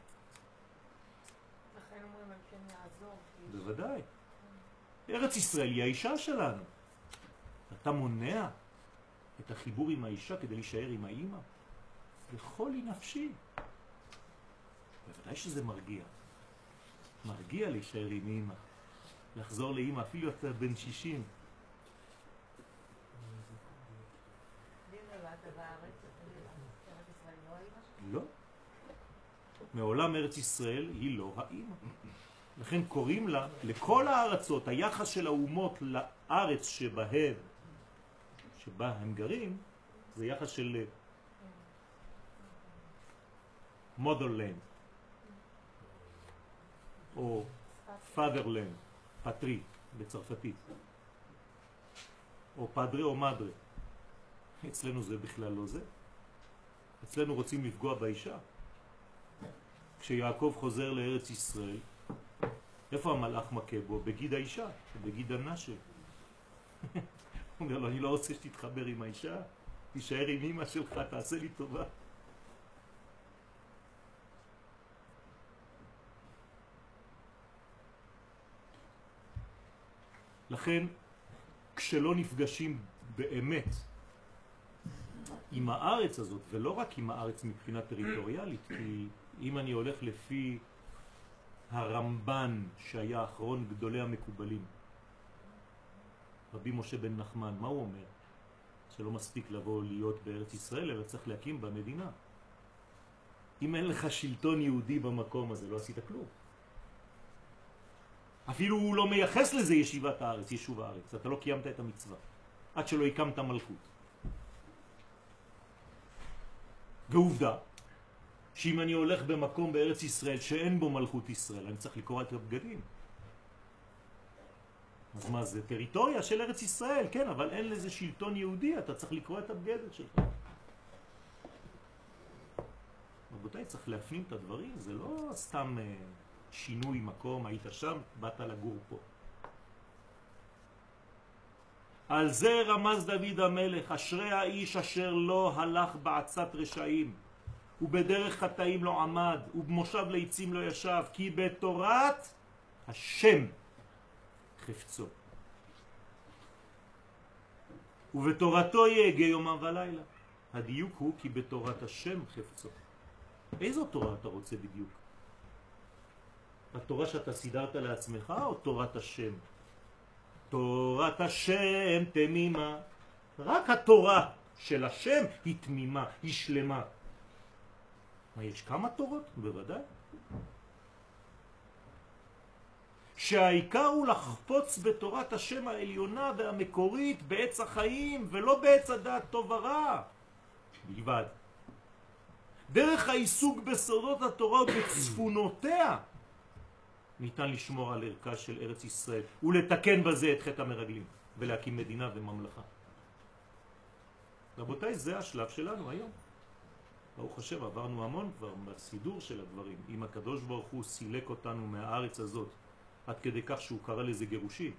לכן אומרים על כן לעזור. בוודאי. ארץ ישראל היא האישה שלנו. אתה מונע את החיבור עם האישה כדי להישאר עם האמא? בכל נפשי. בוודאי שזה מרגיע. מרגיע להישאר עם אמא. לחזור לאמא, אפילו אתה בן 60. לא. מעולם ארץ ישראל היא לא האמא. לכן קוראים לה, לכל הארצות, היחס של האומות לארץ שבה הם גרים, זה יחס של motherland או fatherland, פטרי בצרפתית, או פדרה או מדרה. אצלנו זה בכלל לא זה. אצלנו רוצים לפגוע באישה. כשיעקב חוזר לארץ ישראל, איפה המלאך מכה בו? בגיד האישה, בגיד הנשק. הוא אומר לו, אני לא רוצה שתתחבר עם האישה, תישאר עם אמא שלך, תעשה לי טובה. לכן, כשלא נפגשים באמת עם הארץ הזאת, ולא רק עם הארץ מבחינה טריטוריאלית, כי אם אני הולך לפי הרמב"ן שהיה אחרון גדולי המקובלים, רבי משה בן נחמן, מה הוא אומר? שלא מספיק לבוא להיות בארץ ישראל, אלא צריך להקים במדינה. אם אין לך שלטון יהודי במקום הזה, לא עשית כלום. אפילו הוא לא מייחס לזה ישיבת הארץ, יישוב הארץ. אתה לא קיימת את המצווה, עד שלא הקמת מלכות. ועובדה, שאם אני הולך במקום בארץ ישראל שאין בו מלכות ישראל, אני צריך לקרוא את הבגדים. אז מה זה? טריטוריה של ארץ ישראל, כן, אבל אין לזה שלטון יהודי, אתה צריך לקרוא את הבגדת שלך. רבותיי, צריך להפנים את הדברים, זה לא סתם שינוי מקום, היית שם, באת לגור פה. על זה רמז דוד המלך, אשרי האיש אשר לא הלך בעצת רשעים, ובדרך חטאים לא עמד, ובמושב לעצים לא ישב, כי בתורת השם חפצו. ובתורתו יהגה יומם ולילה. הדיוק הוא כי בתורת השם חפצו. איזו תורה אתה רוצה בדיוק? התורה שאתה סידרת לעצמך או תורת השם? תורת השם תמימה. רק התורה של השם היא תמימה, היא שלמה. מה, יש כמה תורות? בוודאי. שהעיקר הוא לחפוץ בתורת השם העליונה והמקורית בעץ החיים ולא בעץ הדעת טוב ורע בלבד. דרך העיסוק בסודות התורה ובצפונותיה ניתן לשמור על ערכה של ארץ ישראל ולתקן בזה את חטא המרגלים ולהקים מדינה וממלכה. רבותיי, זה השלב שלנו היום. ברוך השם, עברנו המון כבר בסידור של הדברים. אם הקדוש ברוך הוא סילק אותנו מהארץ הזאת עד כדי כך שהוא קרא לזה גירושים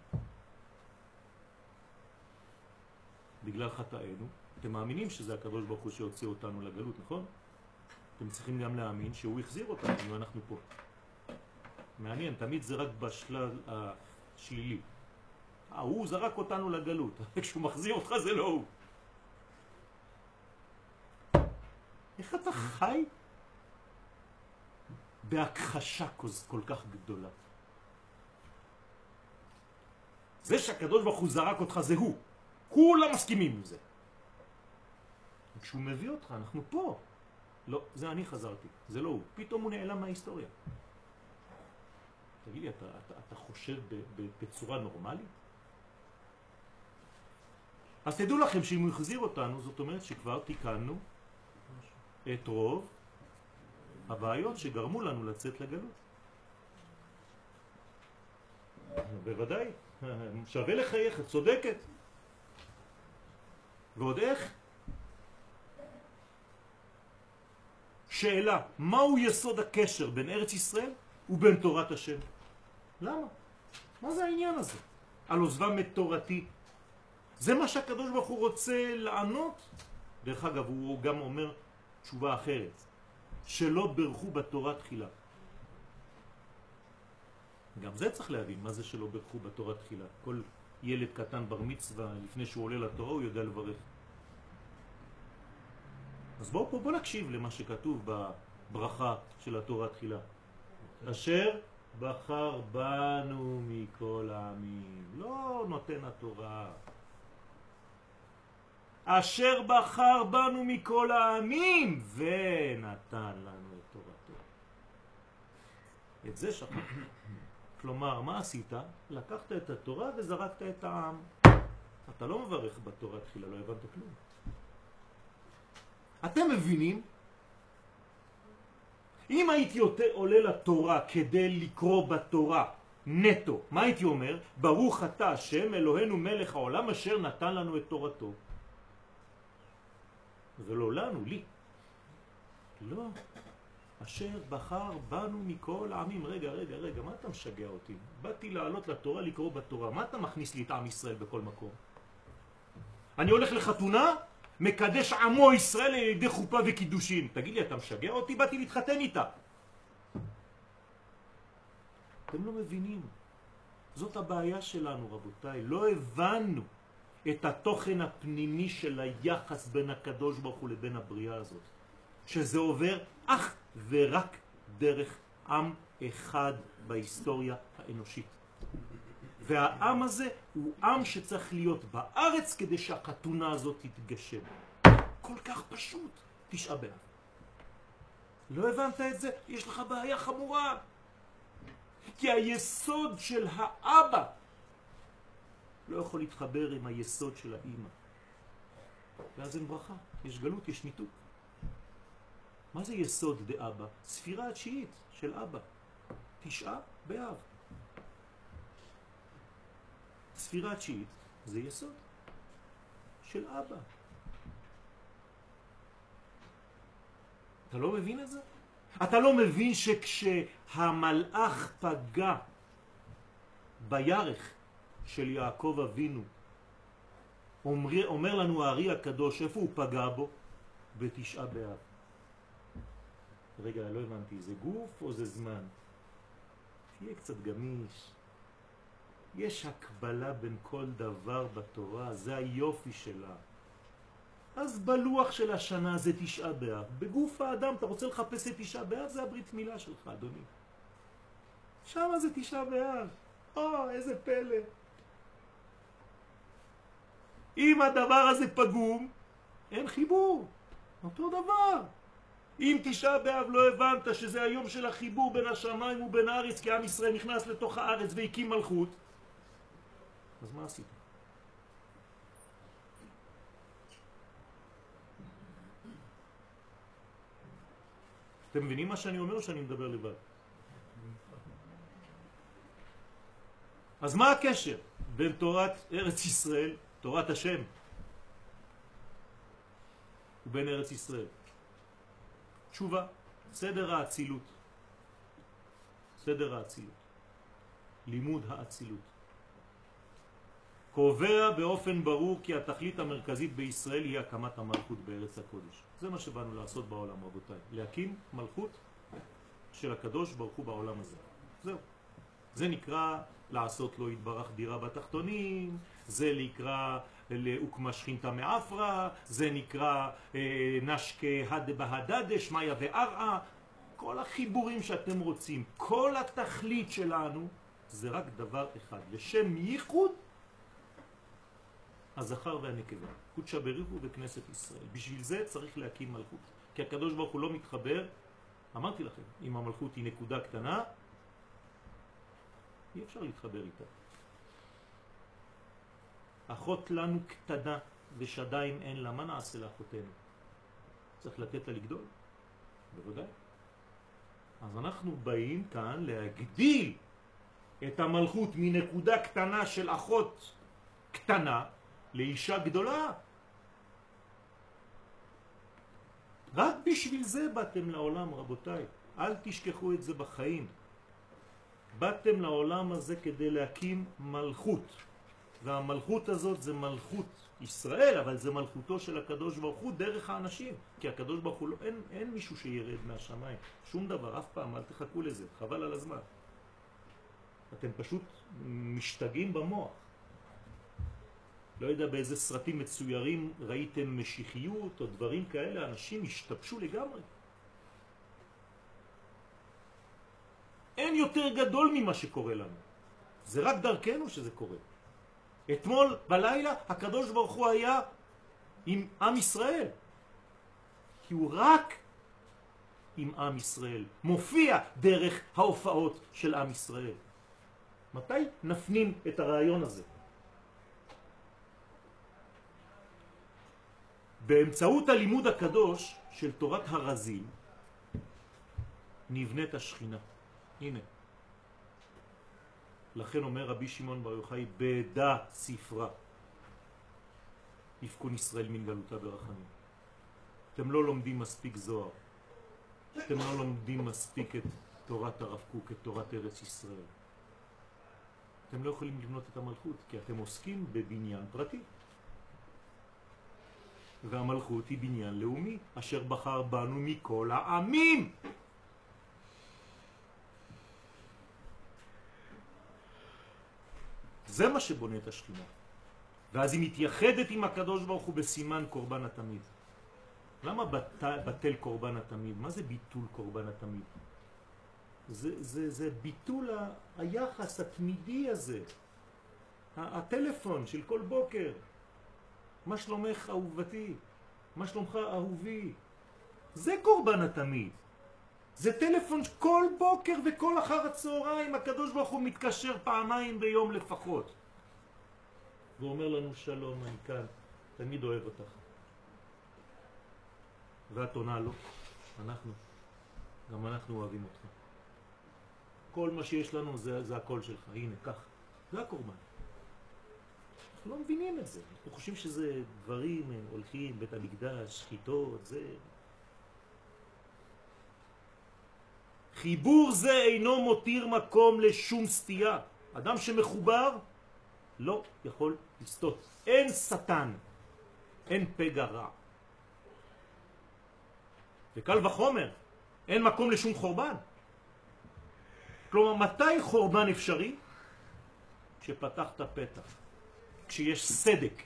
בגלל חטאינו, אתם מאמינים שזה הקדוש ברוך הוא שיוצא אותנו לגלות, נכון? אתם צריכים גם להאמין שהוא יחזיר אותנו אם אנחנו פה. מעניין, תמיד זה רק בשלב השלילי. הוא זרק אותנו לגלות, כשהוא מחזיר אותך זה לא הוא. איך אתה חי בהכחשה כל כך גדולה? זה שהקדוש ברוך הוא זרק אותך זה הוא. כולם מסכימים עם זה. כשהוא מביא אותך, אנחנו פה. לא, זה אני חזרתי, זה לא הוא. פתאום הוא נעלם מההיסטוריה. תגיד לי, אתה חושב בצורה נורמלית? אז תדעו לכם שאם הוא יחזיר אותנו, זאת אומרת שכבר תיקנו את רוב הבעיות שגרמו לנו לצאת לגלות. בוודאי, שווה לחייך, צודקת. ועוד איך? שאלה, מהו יסוד הקשר בין ארץ ישראל ובין תורת השם? למה? מה זה העניין הזה? על עוזבם את תורתי. זה מה שהקדוש ברוך הוא רוצה לענות? דרך אגב, הוא גם אומר תשובה אחרת, שלא ברכו בתורה תחילה. גם זה צריך להבין, מה זה שלא ברכו בתורה תחילה? כל ילד קטן בר מצווה, לפני שהוא עולה לתורה, הוא יודע לברך. אז בואו נקשיב למה שכתוב בברכה של התורה תחילה. אשר בחר בנו מכל העמים. לא נותן התורה. אשר בחר בנו מכל העמים ונתן לנו את תורתו. את זה שכח. כלומר, מה עשית? לקחת את התורה וזרקת את העם. אתה לא מברך בתורה תחילה, לא הבנת כלום. אתם מבינים? אם הייתי עולה לתורה כדי לקרוא בתורה נטו, מה הייתי אומר? ברוך אתה השם אלוהינו מלך העולם אשר נתן לנו את תורתו. ולא לנו, לי. לא. אשר בחר בנו מכל העמים. רגע, מה אתה משגע אותי? באתי לעלות לתורה, לקרוא בתורה. מה אתה מכניס לי את עם ישראל בכל מקום? אני הולך לחתונה, מקדש עמו ישראל על ידי חופה וקידושין. תגיד לי, אתה משגע אותי? באתי להתחתן איתה. אתם לא מבינים. זאת הבעיה שלנו, רבותיי. לא הבנו את התוכן הפנימי של היחס בין הקדוש ברוך הוא לבין הבריאה הזאת. שזה עובר אך ורק דרך עם אחד בהיסטוריה האנושית. והעם הזה הוא עם שצריך להיות בארץ כדי שהחתונה הזאת תתגשם. כל כך פשוט. תשעה באב. לא הבנת את זה? יש לך בעיה חמורה. כי היסוד של האבא לא יכול להתחבר עם היסוד של האמא. ואז אין ברכה. יש גלות, יש ניתוק. מה זה יסוד דאבא? ספירה התשיעית של אבא. תשעה באב. ספירה התשיעית זה יסוד של אבא. אתה לא מבין את זה? אתה לא מבין שכשהמלאך פגע בירך של יעקב אבינו, אומר לנו הארי הקדוש, איפה הוא פגע בו? בתשעה באב. רגע, לא הבנתי, זה גוף או זה זמן? תהיה קצת גמיש. יש הקבלה בין כל דבר בתורה, זה היופי שלה. אז בלוח של השנה זה תשעה באב. בגוף האדם, אתה רוצה לחפש את תשעה באב, זה הברית מילה שלך, אדוני. שם זה תשעה באב. איזה פלא. אם הדבר הזה פגום, אין חיבור. אותו דבר. אם תשעה באב לא הבנת שזה היום של החיבור בין השמיים ובין הארץ, כי עם ישראל נכנס לתוך הארץ והקים מלכות, אז מה עשית? אתם מבינים מה שאני אומר או שאני מדבר לבד? אז מה הקשר בין תורת ארץ ישראל, תורת השם, ובין ארץ ישראל? תשובה, סדר האצילות. סדר האצילות. לימוד האצילות. קובע באופן ברור כי התכלית המרכזית בישראל היא הקמת המלכות בארץ הקודש. זה מה שבאנו לעשות בעולם, רבותיי. להקים מלכות של הקדוש ברוך הוא בעולם הזה. זהו. זה נקרא לעשות לו יתברך דירה בתחתונים, זה נקרא להוקמה שכינתה מאפרה, זה נקרא נשקה הד בהדדש, מאיה וארעה, כל החיבורים שאתם רוצים, כל התכלית שלנו זה רק דבר אחד, לשם ייחוד הזכר והנקבה, קודשא בריך הוא בכנסת ישראל. בשביל זה צריך להקים מלכות, כי הקדוש ברוך הוא לא מתחבר, אמרתי לכם, אם המלכות היא נקודה קטנה, אי אפשר להתחבר איתה. אחות לנו קטנה ושדיים אין לה, מה נעשה לאחותנו? צריך לתת לה לגדול, בוודאי. אז אנחנו באים כאן להגדיל את המלכות מנקודה קטנה של אחות קטנה לאישה גדולה. רק בשביל זה באתם לעולם, רבותיי. אל תשכחו את זה בחיים. באתם לעולם הזה כדי להקים מלכות. והמלכות הזאת זה מלכות ישראל, אבל זה מלכותו של הקדוש ברוך הוא דרך האנשים. כי הקדוש ברוך הוא, אין מישהו שירד מהשמיים. שום דבר, אף פעם, אל תחכו לזה, חבל על הזמן. אתם פשוט משתגעים במוח. לא יודע באיזה סרטים מצוירים ראיתם משיחיות או דברים כאלה, אנשים השתבשו לגמרי. אין יותר גדול ממה שקורה לנו. זה רק דרכנו שזה קורה. אתמול בלילה הקדוש ברוך הוא היה עם עם ישראל. כי הוא רק עם עם ישראל. מופיע דרך ההופעות של עם ישראל. מתי נפנים את הרעיון הזה? באמצעות הלימוד הקדוש של תורת הרזים נבנית השכינה. הנה. לכן אומר רבי שמעון בר יוחאי, בדע ספרה יפקון ישראל מן גלותה ברחמים. אתם לא לומדים מספיק זוהר. אתם לא לומדים מספיק את תורת הרב קוק, את תורת ארץ ישראל. אתם לא יכולים לבנות את המלכות, כי אתם עוסקים בבניין פרטי. והמלכות היא בניין לאומי, אשר בחר בנו מכל העמים. זה מה שבונה את השכינה. ואז היא מתייחדת עם הקדוש ברוך הוא בסימן קורבן התמיד. למה בטל קורבן התמיד? מה זה ביטול קורבן התמיד? זה ביטול היחס התמידי הזה. הטלפון של כל בוקר. מה שלומך אהובתי? מה שלומך אהובי? זה קורבן התמיד. זה טלפון כל בוקר וכל אחר הצהריים הקדוש ברוך הוא מתקשר פעמיים ביום לפחות. ואומר לנו שלום, אני כאן, תמיד אוהב אותך. ואת עונה לו, גם אנחנו אוהבים אותך. כל מה שיש לנו זה הקול שלך, הנה, כך. זה הקורבן. אנחנו לא מבינים את זה. אנחנו חושבים שזה דברים הולכים, בית המקדש, שחיתות, זה... חיבור זה אינו מותיר מקום לשום סתייה. אדם שמחובר לא יכול לסתות. אין שטן, אין פגע רע. וקל וחומר, אין מקום לשום חורבן. כלומר, מתי חורבן אפשרי? כשפתחת פתח, כשיש סדק.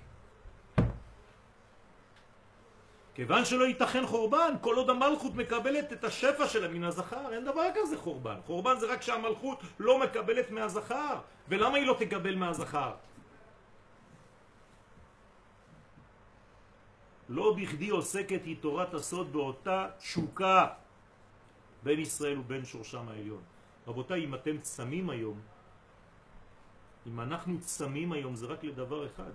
כיוון שלא ייתכן חורבן, כל עוד המלכות מקבלת את השפע שלה מן הזכר, אין דבר כזה חורבן. חורבן זה רק שהמלכות לא מקבלת מהזכר. ולמה היא לא תקבל מהזכר? לא בכדי עוסקת היא תורת הסוד באותה תשוקה בין ישראל ובין שורשם העליון. רבותיי, אם אתם צמים היום, אם אנחנו צמים היום, זה רק לדבר אחד.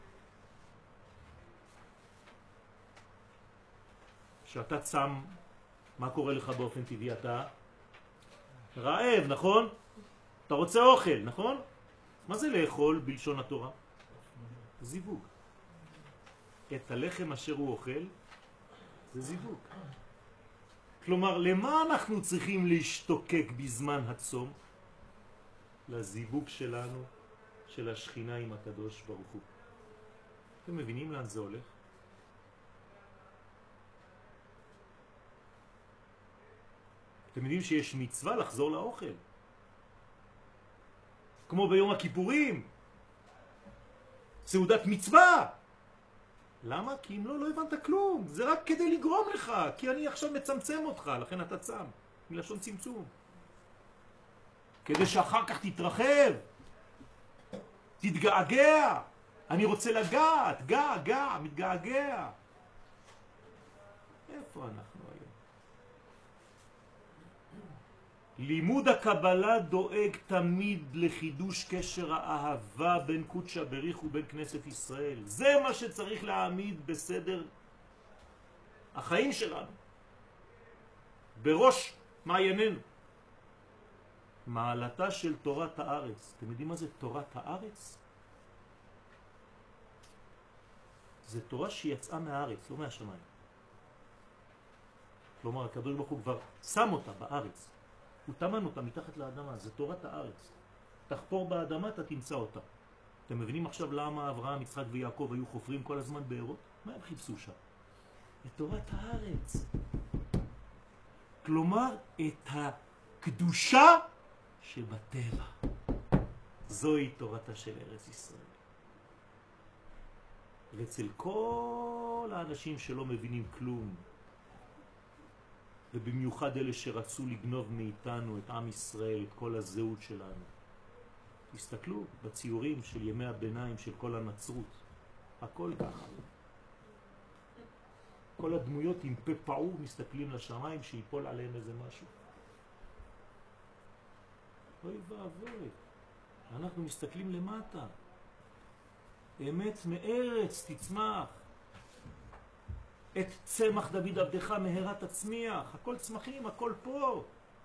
כשאתה צם, מה קורה לך באופן טבעי? אתה רעב, נכון? אתה רוצה אוכל, נכון? מה זה לאכול בלשון התורה? זיווג. את הלחם אשר הוא אוכל, זה זיווג. כלומר, למה אנחנו צריכים להשתוקק בזמן הצום? לזיווג שלנו, של השכינה עם הקדוש ברוך הוא. אתם מבינים לאן זה הולך? אתם יודעים שיש מצווה לחזור לאוכל. כמו ביום הכיפורים. סעודת מצווה. למה? כי אם לא הבנת כלום. זה רק כדי לגרום לך. כי אני עכשיו מצמצם אותך, לכן אתה צם. מלשון צמצום. כדי שאחר כך תתרחב. תתגעגע. אני רוצה לגעת. גע, מתגעגע. איפה אנחנו היום? לימוד הקבלה דואג תמיד לחידוש קשר האהבה בין קודשא בריך ובין כנסת ישראל. זה מה שצריך להעמיד בסדר החיים שלנו. בראש מעייננו. מעלתה של תורת הארץ. אתם יודעים מה זה תורת הארץ? זה תורה שיצאה מהארץ, לא מהשמיים. כלומר, הקדוש ברוך הוא כבר שם אותה בארץ. הוא תמן אותה מתחת לאדמה, זה תורת הארץ. תחפור באדמה, אתה תמצא אותה. אתם מבינים עכשיו למה אברהם, יצחק ויעקב היו חופרים כל הזמן בארות? מה הם חיפשו שם? את תורת הארץ. כלומר, את הקדושה שבטבע. זוהי תורתה של ארץ ישראל. ואצל כל האנשים שלא מבינים כלום, ובמיוחד אלה שרצו לגנוב מאיתנו את עם ישראל, את כל הזהות שלנו. תסתכלו בציורים של ימי הביניים של כל הנצרות. הכל ככה. כל הדמויות עם פה פעור מסתכלים לשמיים שיפול עליהם איזה משהו. אוי ואבוי. אנחנו מסתכלים למטה. אמת מארץ תצמח. את צמח דוד עבדך מהרה תצמיח. הכל צמחים, הכל פה.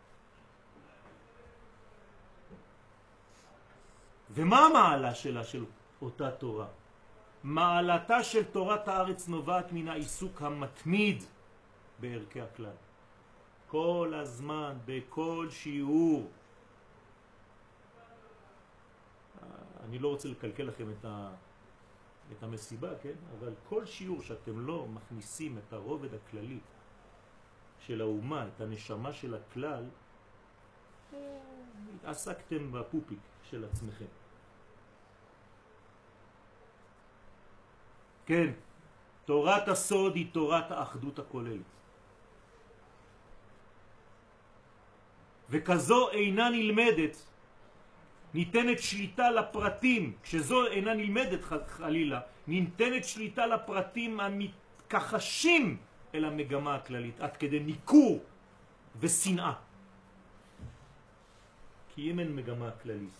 ומה המעלה שלה של אותה תורה? מעלתה של תורת הארץ נובעת מן העיסוק המתמיד בערכי הכלל. כל הזמן, בכל שיעור. אני לא רוצה לקלקל לכם את המסיבה, כן? אבל כל שיעור שאתם לא מכניסים את הרובד הכללי של האומה, את הנשמה של הכלל, התעסקתם בפופיק של עצמכם. כן, תורת הסוד היא תורת האחדות הכוללת. וכזו אינה נלמדת, ניתנת שליטה לפרטים, כשזו אינה נלמדת חלילה, ניתנת שליטה לפרטים המתכחשים אל המגמה הכללית, עד כדי ניכור ושנאה. כי אם אין מגמה כללית,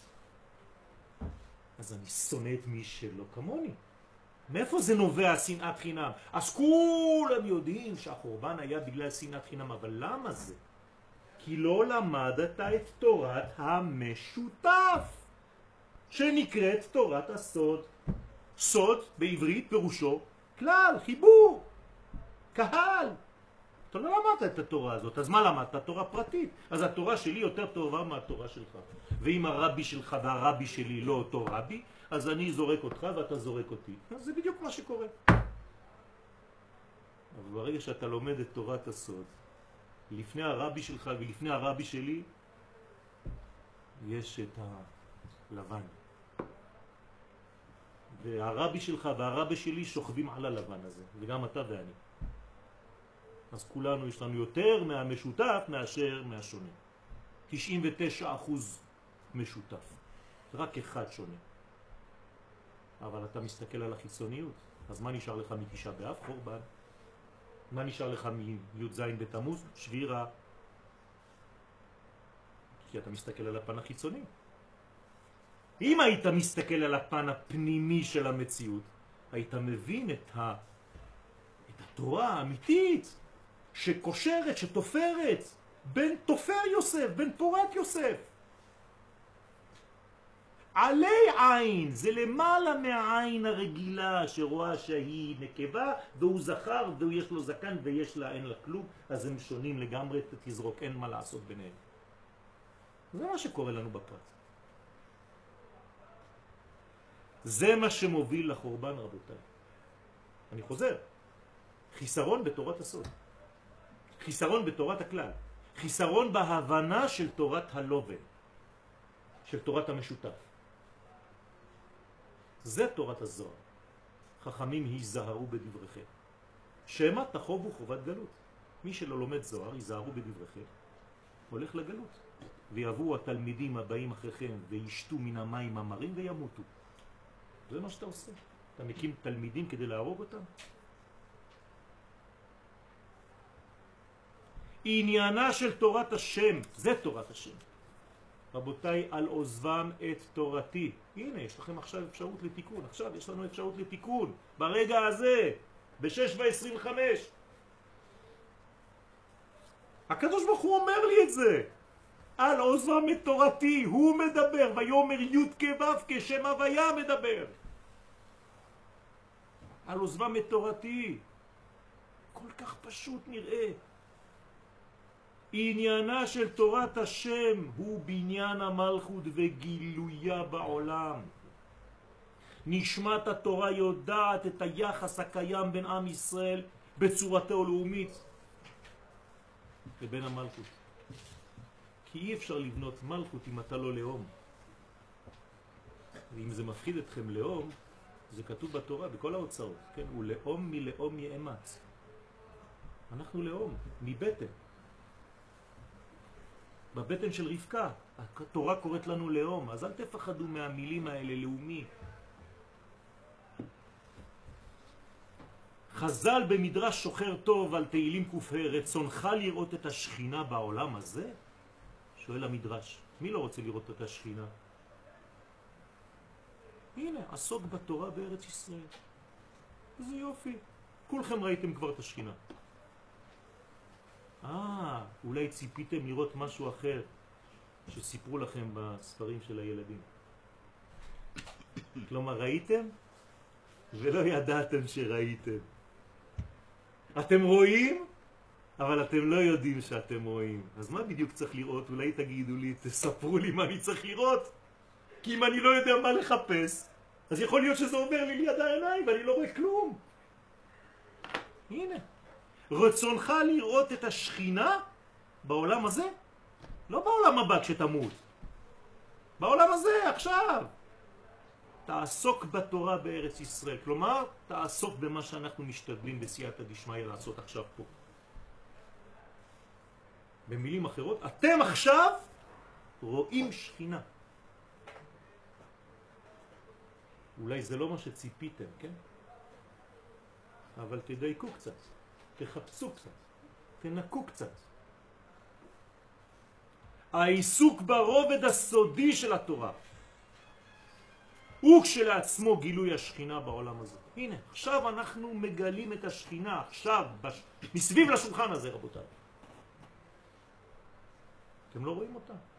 אז אני שונא את מי שלא כמוני. מאיפה זה נובע שנאת חינם? אז כולם יודעים שהחורבן היה בגלל שנאת חינם, אבל למה זה? כי לא למדת את תורת המשותף, שנקראת תורת הסוד. סוד בעברית פירושו כלל, חיבור, קהל. אתה לא למדת את התורה הזאת, אז מה למדת? תורה פרטית. אז התורה שלי יותר טובה מהתורה שלך. ואם הרבי שלך והרבי שלי לא אותו רבי, אז אני זורק אותך ואתה זורק אותי. אז זה בדיוק מה שקורה. אבל ברגע שאתה לומד את תורת הסוד, לפני הרבי שלך ולפני הרבי שלי, יש את הלבן. והרבי שלך והרבי שלי שוכבים על הלבן הזה, וגם אתה ואני. אז כולנו יש לנו יותר מהמשותף מאשר מהשונה. 99% משותף, רק אחד שונה. אבל אתה מסתכל על החיצוניות, אז מה נשאר לך מתשעה באב? חורבן. מה נשאר לך מי"ז בתמוז? שבירה. כי אתה מסתכל על הפן החיצוני. אם היית מסתכל על הפן הפנימי של המציאות, היית מבין את התורה האמיתית שקושרת, שתופרת בין תופר יוסף, בין פורת יוסף. עלי עין, זה למעלה מהעין הרגילה שרואה שהיא נקבה והוא זכר ויש לו זקן ויש לה אין לה כלום, אז הם שונים לגמרי, תזרוק, אין מה לעשות ביניהם. זה מה שקורה לנו בפרט. זה מה שמוביל לחורבן, רבותיי. אני חוזר. חיסרון בתורת הסוד. חיסרון בתורת הכלל. חיסרון בהבנה של תורת הלובן. של תורת המשותף. זה תורת הזוהר. חכמים היזהרו בדבריכם. שמה תחובו חובת גלות. מי שלא לומד זוהר, היזהרו בדבריכם. הולך לגלות. ויבואו התלמידים הבאים אחריכם וישתו מן המים המרים וימותו. זה מה שאתה עושה. אתה מקים תלמידים כדי להרוג אותם. עניינה של תורת השם, זה תורת השם. רבותיי, על עוזבם את תורתי. הנה, יש לכם עכשיו אפשרות לתיקון. עכשיו יש לנו אפשרות לתיקון. ברגע הזה, ב-6:25. הקדוש ברוך הוא אומר לי את זה. על עוזבם את תורתי, הוא מדבר, ויאמר י' כו' כשם הוויה מדבר. על עוזבם את תורתי. כל כך פשוט נראה. עניינה של תורת השם הוא בניין המלכות וגילויה בעולם. נשמת התורה יודעת את היחס הקיים בין עם ישראל בצורתו הלאומית לבין המלכות. כי אי אפשר לבנות מלכות אם אתה לא לאום. ואם זה מפחיד אתכם לאום, זה כתוב בתורה בכל ההוצאות, כן? הוא לאום מלאום יאמץ. אנחנו לאום, מבטן. בבטן של רבקה, התורה קוראת לנו לאום, אז אל תפחדו מהמילים האלה, לאומי. חז"ל במדרש שוחר טוב על תהילים ק"ה, רצונך לראות את השכינה בעולם הזה? שואל המדרש, מי לא רוצה לראות את השכינה? הנה, עסוק בתורה בארץ ישראל. איזה יופי. כולכם ראיתם כבר את השכינה. אולי ציפיתם לראות משהו אחר שסיפרו לכם בספרים של הילדים. כלומר, ראיתם ולא ידעתם שראיתם. אתם רואים, אבל אתם לא יודעים שאתם רואים. אז מה בדיוק צריך לראות? אולי תגידו לי, תספרו לי מה אני צריך לראות. כי אם אני לא יודע מה לחפש, אז יכול להיות שזה עובר לי ליד העיניים ואני לא רואה כלום. הנה. רצונך לראות את השכינה בעולם הזה? לא בעולם הבא כשתמות. בעולם הזה, עכשיו. תעסוק בתורה בארץ ישראל. כלומר, תעסוק במה שאנחנו משתדלים בסייעתא דשמיא לעשות עכשיו פה. במילים אחרות, אתם עכשיו רואים שכינה. אולי זה לא מה שציפיתם, כן? אבל תדייקו קצת, תחפשו קצת, תנקו קצת. העיסוק ברובד הסודי של התורה הוא כשלעצמו גילוי השכינה בעולם הזה. הנה, עכשיו אנחנו מגלים את השכינה, עכשיו, מסביב לשולחן הזה, רבותיי. אתם לא רואים אותה?